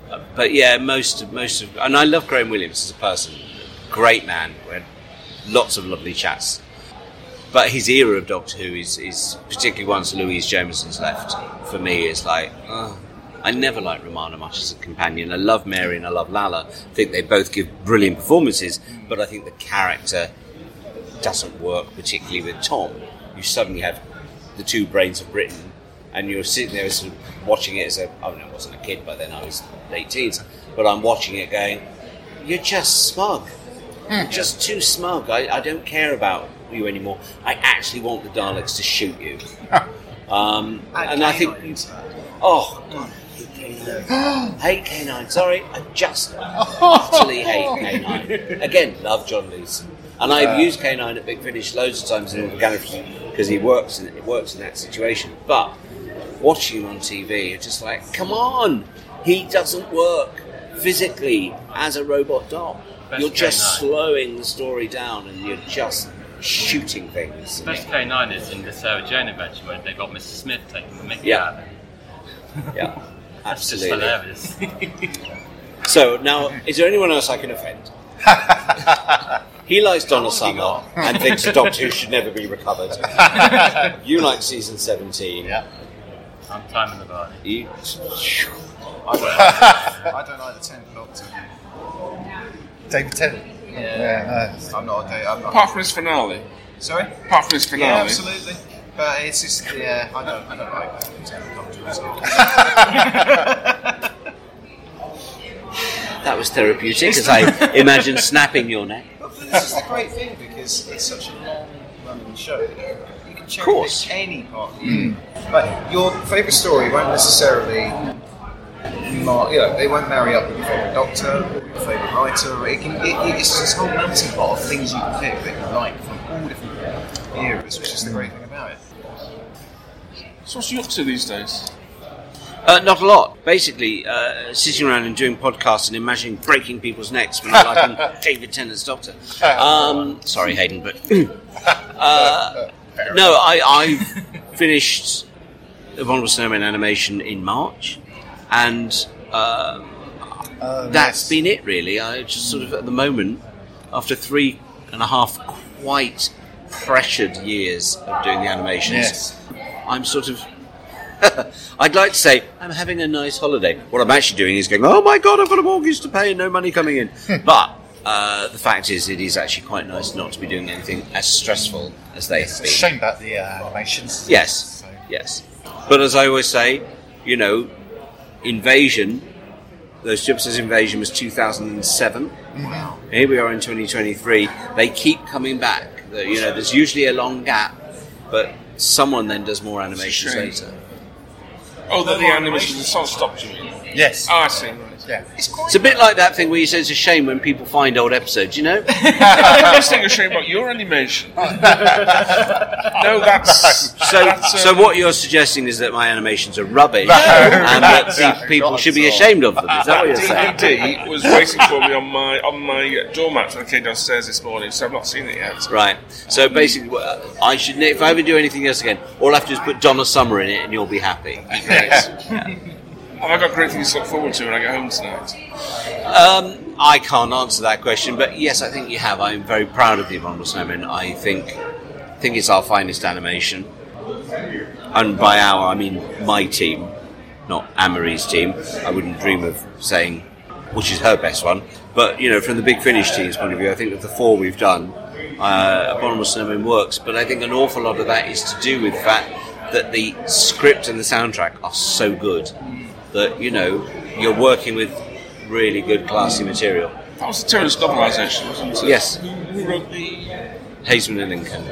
S7: but yeah, most of, most of, and I love Graham Williams as a person. Great man. We had lots of lovely chats. But his era of Doctor Who is, is particularly once Louise Jameson's left, for me, is like, oh, I never liked Romana much as a companion. I love Mary and I love Lalla. I think they both give brilliant performances, but I think the character doesn't work particularly with Tom. You suddenly have the two brains of Britain, and you're sitting there sort of watching it as a, I mean, I wasn't a kid by then, I was late teens, but I'm watching it going, you're just smug. You're just too smug. I, I don't care about you anymore. I actually want the Daleks to shoot you. Um, and I think, oh, God, I hate K nine. Hate K nine. Sorry, I just utterly hate K nine. Again, love John Leeson. And I've uh, used K nine at Big Finish loads of times in Gallifrey because he works in it works in that situation. But watching him on T V, you're just like, come on, he doesn't work physically as a robot doll. Best you're just K nine. Slowing the story down, and you're just shooting things.
S11: The best K nine is in the Sarah Jane adventure where they got Mister Smith taking the mickey
S7: yeah.
S11: out of it.
S7: Yeah,
S11: That's
S7: absolutely.
S11: just hilarious.
S7: So now, is there anyone else I can offend? He likes Donna Summer and thinks the Doctor Who should never be recovered. You like season seventeen.
S11: Yeah. I'm timing the body.
S7: You...
S9: I don't, I don't like the tenth Doctor.
S5: David Tennant.
S9: Yeah.
S5: yeah no.
S9: I'm not a David. I'm not.
S2: Apart from his finale.
S9: Sorry?
S2: Apart from his finale.
S9: Yeah, absolutely. But it's just, yeah, I don't, I don't like the tenth Doctor at all.
S7: That was therapeutic, as I imagine snapping your neck.
S9: But this is the great thing, because it's such a long-running show. You can cherry
S7: course.
S9: pick any part of you. But your favourite story won't necessarily, mar- you know, they won't marry up with your favourite Doctor or your favourite writer. It can, it, it's this whole melting pot of things you can pick that you like from all different eras, which is the great thing about it.
S2: So what's you up to these days?
S7: Uh, not a lot. Basically, uh, sitting around and doing podcasts and imagining breaking people's necks when I like I'm David Tennant's Doctor. Um, sorry, Hayden, but uh, no, I, I finished Abominable Snowman animation in March, and um,
S5: uh,
S7: that's
S5: yes.
S7: been it. Really, I just sort of at the moment, after three and a half quite pressured years of doing the animations,
S5: yes.
S7: I'm sort of. I'd like to say I'm having a nice holiday. What I'm actually doing is going, oh my god, I've got a mortgage to pay and no money coming in. But uh, the fact is, it is actually quite nice not to be doing anything as stressful as they
S5: It's
S7: have
S5: a
S7: been.
S5: shame about the uh, animations.
S7: Yes,
S5: So.
S7: yes. But as I always say, you know, Invasion, those Gypsies Invasion was two thousand seven.
S5: Wow.
S7: Here we are in twenty twenty-three. They keep coming back. You know, there's usually a long gap, but someone then does more animations
S2: Shame.
S7: later.
S2: Oh, that the animation is so stopped, you mean?
S5: Yes.
S2: Oh, I see. Right.
S5: Yeah.
S7: It's a bit like that thing where you say it's a shame when people find old episodes, you know?
S2: I'm just thinking a shame about your animation. No, that's...
S7: So,
S2: that's,
S7: so
S2: um,
S7: what you're suggesting is that my animations are rubbish,
S5: No,
S7: and that
S5: exactly,
S7: pe- people
S5: not
S7: should be
S5: at all.
S7: ashamed of them. Is that what you're saying?
S2: D V D was waiting for me on my on my doormat when I came downstairs this morning, so I've not seen it yet.
S7: Right. So basically, uh, I should. If I ever do anything else again, all I have to do is put Donna Summer in it, and you'll be happy.
S2: Great. Have I got great things to look forward to when I get home tonight?
S7: Um, I can't answer that question, but yes, I think you have. I'm very proud of the Abominable Snowman. I think think it's our finest animation, and by our, I mean my team, not Anne-Marie's team. I wouldn't dream of saying which is her best one, but you know, from the Big Finish team's point of view, I think of the four we've done, uh, Abominable Snowman works. But I think an awful lot of that is to do with the fact that the script and the soundtrack are so good that, you know, you're working with really good, classy material.
S2: That was the Terrence novelisation, wasn't it?
S7: Yes.
S2: Who, who wrote the...
S7: Hazeman and Lincoln.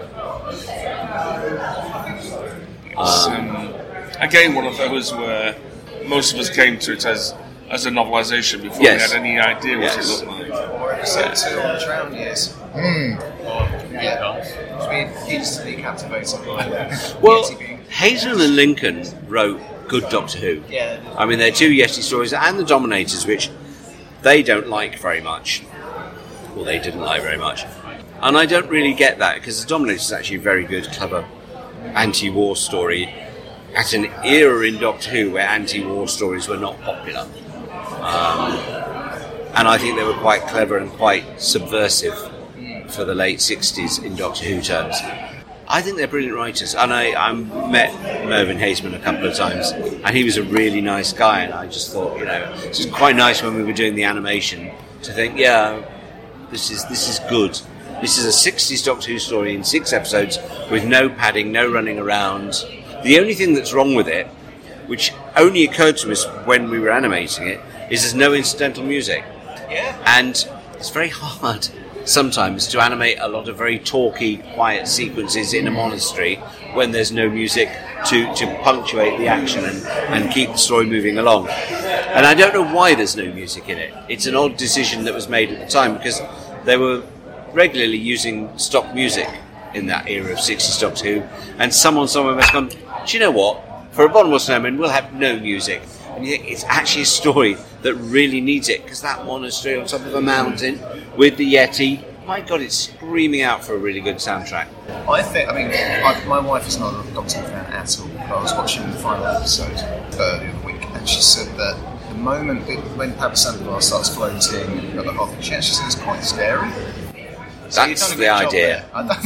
S2: It's, um, again, one of those where most of us came to it as as a novelisation before
S7: Yes.
S2: we had any idea what
S7: Yes.
S2: it looked like.
S9: Or episode two on the Drown Years.
S5: Mm.
S9: Yeah. It's been instantly captivated by
S7: Well,
S9: Yeti being.
S7: Hazeman and Lincoln wrote good Doctor Who.
S9: Yeah.
S7: I mean, they're two Yeti stories, and the Dominators, which they don't like very much. Well, they didn't like very much. And I don't really get that, because the Dominators is actually a very good, clever anti-war story at an era in Doctor Who where anti-war stories were not popular. Um, and I think they were quite clever and quite subversive for the late sixties in Doctor Who terms. I think they're brilliant writers, and I, I met Mervyn Haseman a couple of times, and he was a really nice guy, and I just thought, you know, it was quite nice when we were doing the animation to think, yeah, this is this is good. This is a sixties Doctor Who story in six episodes with no padding, no running around. The only thing that's wrong with it, which only occurred to us when we were animating it, is there's no incidental music.
S9: Yeah.
S7: And it's very hard sometimes to animate a lot of very talky, quiet sequences in a monastery when there's no music to, to punctuate the action and, and keep the story moving along. And I don't know why there's no music in it. It's an odd decision that was made at the time because they were regularly using stock music in that era of sixties Doctor Who, and someone somewhere must have gone, do you know what? For a Bottomless Snowman, we'll have no music. And you think it's actually a story that really needs it, because that monastery on top of a mountain with the Yeti, my God, it's screaming out for a really good soundtrack.
S9: I think, I mean, I, my wife is not a Doctor Who fan at all, but I was watching the final episode earlier in the week, and she said that the moment it, when Padma starts floating at the half she actually said it's quite scary. So
S7: that's the idea.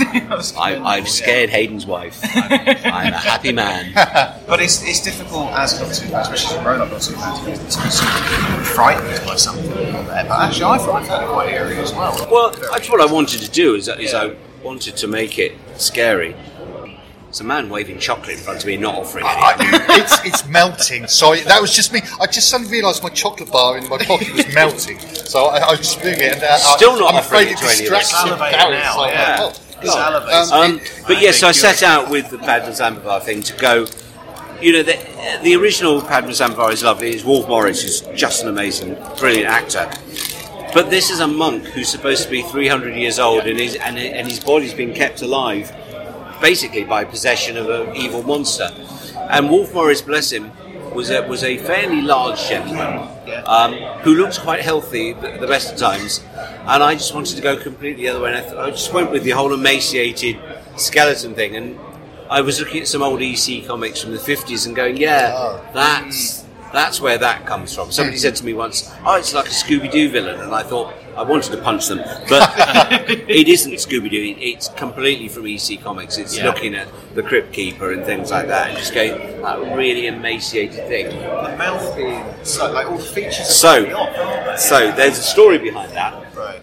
S7: I, I've scared yeah. Hayden's wife. I'm, I'm a happy man.
S9: But it's it's difficult as a Doctor Who fan, especially as a grown-up Doctor Who fan, to be sort of frightened by something on there. But actually, I found that quite eerie as well.
S7: Well, that's what I wanted to do. Is, is yeah. I wanted to make it scary. It's a man waving chocolate in front of me, not offering anything.
S5: I, it's, it's melting. Sorry, that was just me. I just suddenly realised my chocolate bar in my pocket was melting. So I, I was doing it, and uh,
S7: still
S5: I,
S7: not
S5: I'm
S7: offering
S5: afraid
S7: it
S5: it
S7: to any of us.
S5: distracts
S7: Like, yeah.
S5: oh,
S7: oh. Um, but yes, so I set out with the Padma Ambarvar thing to go. You know, the, the original Padma Ambarvar is lovely. It's Wolfe Morris, who's just an amazing, brilliant actor. But this is a monk who's supposed to be three hundred years old, and his and, and his body's been kept alive, basically by possession of an evil monster. And Wolfe Morris, bless him, was a, was a fairly large gentleman um, who looked quite healthy at the best of times. And I just wanted to go completely the other way. And I, th- I just went with the whole emaciated skeleton thing. And I was looking at some old E C comics from the fifties and going, yeah, that's that's where that comes from. Somebody said to me once, oh, it's like a Scooby-Doo villain. And I thought, I wanted to punch them. But it isn't Scooby-Doo. It's completely from E C Comics. It's yeah. looking at the Crypt Keeper and things like that and just going, that really emaciated thing.
S9: The mouth being, so, like all the features
S7: so, off, so there's a story behind that.
S9: Right.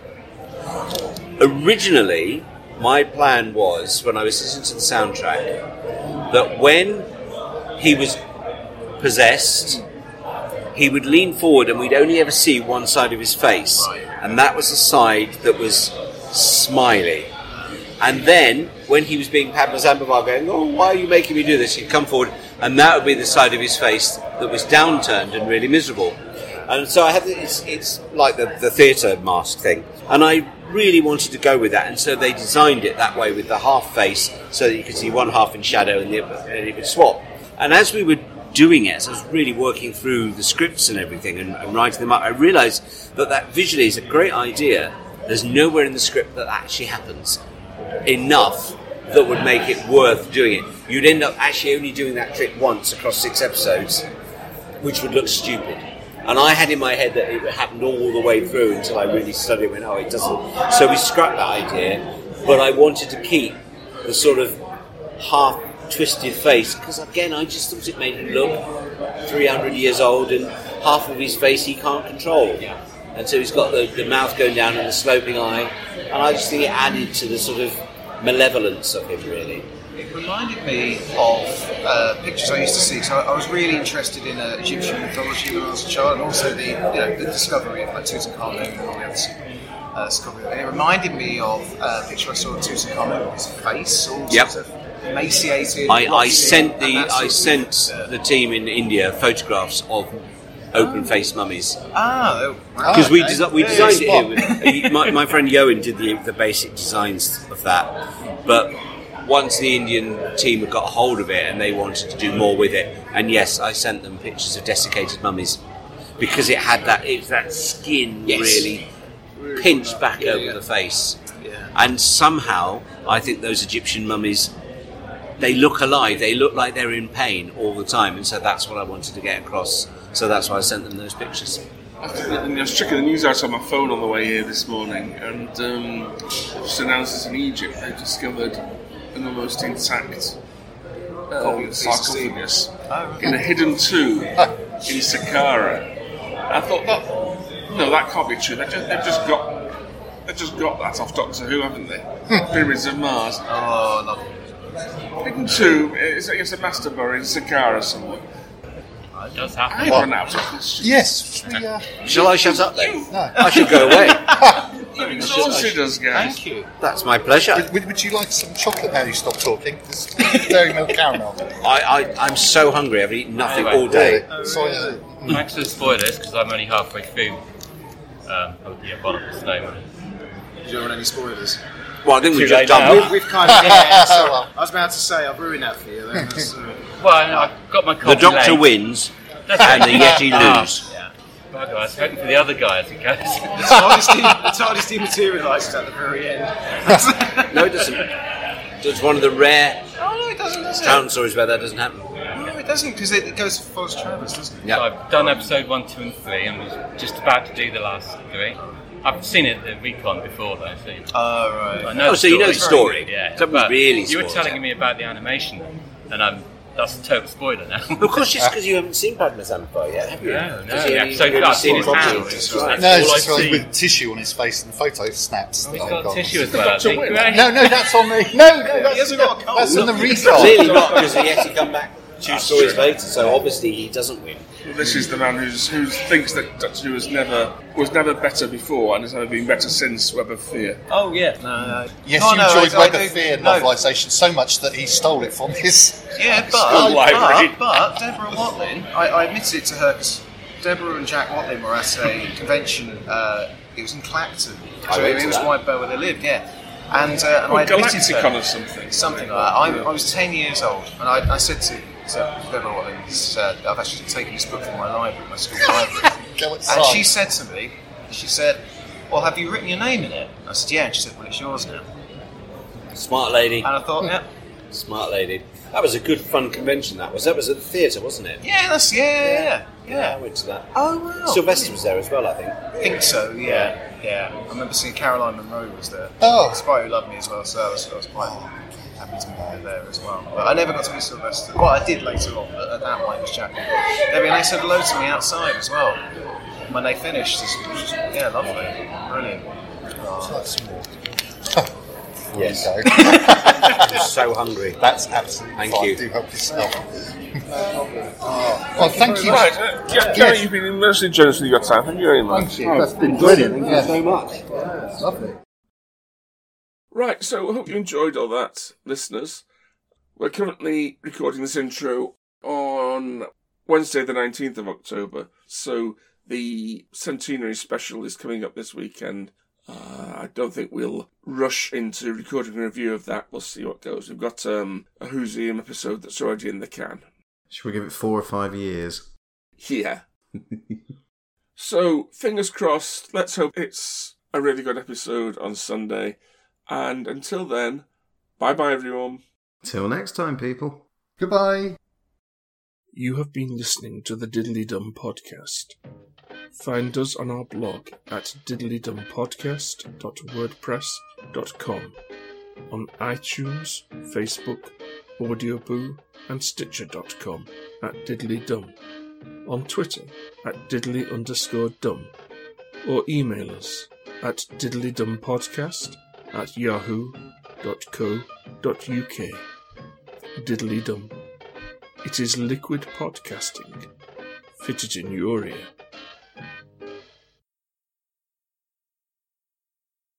S7: Originally, my plan was, when I was listening to the soundtrack, that when he was possessed, he would lean forward and we'd only ever see one side of his face. Right. And that was the side that was smiley. And then, when he was being Padma Ambarvar going, oh, why are you making me do this? He'd come forward, and that would be the side of his face that was downturned and really miserable. And so I had it's, it's like the, the theatre mask thing. And I really wanted to go with that, and so they designed it that way with the half face, so that you could see one half in shadow and, the, and it would swap. And as we were doing it, as I was really working through the scripts and everything and, and writing them up, I realised that that visually is a great idea. There's nowhere in the script that actually happens enough that would make it worth doing it. You'd end up actually only doing that trick once across six episodes, which would look stupid. And I had in my head that it happened all the way through until I really studied it and went, oh, it doesn't. So we scrapped that idea, but I wanted to keep the sort of half twisted face, because again I just thought it made him look three hundred years old, and half of his face he can't control, and so he's got the, the mouth going down and the sloping eye, and I just think it added to the sort of malevolence of him, really.
S9: It reminded me of uh, pictures I used to see. So I was really interested in uh, Egyptian mythology when I was a child, and also the you know the discovery of like Tutankhamun and all the others. Uh, discovery. It reminded me of uh, a picture I saw of Tutankhamun with his face all
S7: yep.
S9: sort of emaciated.
S7: I, I sent the I sent the team in India photographs of open-faced mummies.
S9: Ah,
S7: because
S9: oh,
S7: we
S9: okay.
S7: desi- we
S9: yeah,
S7: designed it here. my, my friend Yoen did the the basic designs of that, but once the Indian team had got hold of it and they wanted to do more with it, and yes, I sent them pictures of desiccated mummies because it had that it that skin yes. really pinched back yeah, over yeah. the face, yeah. and somehow I think those Egyptian mummies, they look alive, they look like they're in pain all the time, and so that's what I wanted to get across, so that's why I sent them those pictures.
S2: I was checking the news out on my phone on the way here this morning, and um, just announced that in Egypt they've discovered an almost intact um, sarcophagus in a hidden tomb in Saqqara. I thought that no, that can't be true. They just, they've just got they just got that off Doctor Who, haven't they? Pyramids of Mars.
S9: Oh, lovely.
S2: Hidden tomb. It's, it's a master burial in Saqqara somewhere.
S11: It does happen.
S2: I've run out of questions.
S5: Yes. We, uh,
S7: Shall I shut up then?
S5: no.
S7: I should go away.
S2: You've exhausted us, guys.
S9: Thank you.
S7: That's my pleasure.
S5: Would, would you like some chocolate now you stop talking? There's dairy milk caramel.
S7: I, I, I'm so hungry. I've eaten nothing
S11: Anyway.
S7: all day.
S5: So, uh,
S11: Thanks for the spoilers, because I'm only halfway through. Um, oh, yeah, bottom of the snow one.
S9: You don't want any spoilers?
S7: Well, I think we've
S11: Too late
S7: just done.
S11: now.
S7: We've,
S9: We've kind of, yeah, so I was about to say, I've ruined that for you then. That's, uh,
S11: Well, I, I got my
S7: the
S11: copy
S7: Doctor
S11: late.
S7: wins
S11: That's
S7: and the
S11: it.
S7: Yeti
S11: Ah.
S7: lose.
S11: Yeah. Bugger, I was hoping for the other guy as it goes.
S9: the TARDIS de- the TARDIS dematerialises at the very end.
S7: No, it doesn't. It's one of the rare
S9: Oh, no, it doesn't, does it?
S7: town stories where that doesn't happen.
S9: No, it doesn't, because it, it goes for Forrest Travers, doesn't it?
S7: Yeah.
S11: So I've done episode one, two, and three, and was just about to do the last three. I've seen it at Recon before, though. So
S9: Oh, right.
S11: I know
S7: Oh,
S11: the
S7: so you know the
S11: story.
S7: story.
S11: Yeah.
S7: Something
S11: But
S7: really
S11: you were
S7: spoils
S11: telling
S7: it.
S11: me about the animation, then, and I'm that's a total spoiler now.
S7: Of course, just because you haven't seen Padma Sampa yet, have you?
S11: No, no.
S7: Because you
S11: Yeah,
S7: only-
S11: so
S7: you've only
S11: that's
S7: seen
S11: his
S7: it
S11: hand.
S7: properly.
S11: That's
S7: Right.
S5: no,
S11: all
S5: it's
S11: I've
S5: just like
S11: seen.
S5: with tissue on his face and the photo snaps.
S11: He's
S5: Oh,
S11: got
S5: God.
S11: tissue as well, I think.
S2: Win.
S11: Right?
S5: No, no, that's on the. No, no, that's,
S9: hasn't got a cold.
S5: that's on the recall.
S7: Clearly not, because the Yeti come back two stories later, so obviously he doesn't win.
S2: Well, this is the man who's, who thinks that Doctor Who was never was never better before and has never been better since Web of Fear.
S9: Oh, yeah. No, no.
S5: Yes,
S9: Oh,
S5: you
S9: no,
S5: enjoyed
S9: I-
S5: Web
S9: I
S5: of
S9: do-
S5: Fear
S9: no.
S5: novelisation so much that he stole it from his.
S9: Yeah,
S2: School
S9: but,
S2: library.
S9: but, but Deborah Watling, I, I admitted it to her because Deborah and Jack Watling were at a convention. Uh, it was in Clacton.
S7: I
S9: So
S7: went
S9: it
S7: to
S9: was
S7: that.
S9: White Bear where they lived, yeah. And, uh, and
S2: Oh,
S9: I admitted to
S2: Galacticon
S9: her,
S2: or something.
S9: something like that. I, I was ten years old, and I, I said to, to Deborah Watling, this, uh, I've actually taken this book from my library, my school library.
S5: Go
S9: And
S5: outside.
S9: she said to me, she said, well, have you written your name in it? I said, yeah. And she said, well, it's yours now.
S7: Smart lady.
S9: And I thought, yeah,
S7: Smart lady. That was a good fun convention, that was. That was at the theatre, wasn't it?
S9: yeah, that's, yeah, yeah, yeah.
S7: Yeah, I went to that.
S9: Oh, wow.
S7: Sylvester was there as well, I think.
S9: I think so, yeah, yeah. I remember seeing Caroline Munro was there.
S5: Oh.
S9: Spy Who Loved Me as well, so I was, I was quite happy to meet her there as well. But I never got to meet Sylvester. Well, I did later on, but at that point it was Jack. I mean, they said hello to me outside as well when they finished. It was just, yeah, lovely, brilliant.
S5: That's more.
S7: Yes.
S5: There you go.
S7: I'm so hungry.
S5: That's absolutely
S7: Thank
S5: fine.
S7: you.
S5: Do help yourself. oh, well, thank you.
S2: Right, uh, Gary,
S5: Yes.
S2: you've been immensely generous with your time. Thank you very much.
S5: Thank you. That's been brilliant.
S7: Thank you
S5: Yes.
S7: so much.
S5: It's lovely.
S2: Right, so I hope you enjoyed all that, listeners. We're currently recording this intro on Wednesday, the nineteenth of October, so the centenary special is coming up this weekend. Uh, I don't think we'll rush into recording a review of that. We'll see what goes. We've got um, a Whoseum episode that's already in the can.
S3: Should we give it four or five years?
S2: Yeah. So, fingers crossed. Let's hope it's a really good episode on Sunday. And until then, bye-bye, everyone.
S3: Till next time, people.
S5: Goodbye.
S2: You have been listening to the Diddly Dum Podcast. Find us on our blog at diddlydumpodcast dot wordpress dot com, on iTunes, Facebook, Audioboo, and Stitcher dot com at diddlydum, on Twitter at diddly underscore dum, or email us at diddlydumpodcast at yahoo dot co dot uk. Diddly Dum. It is liquid podcasting. Fit it in your ear.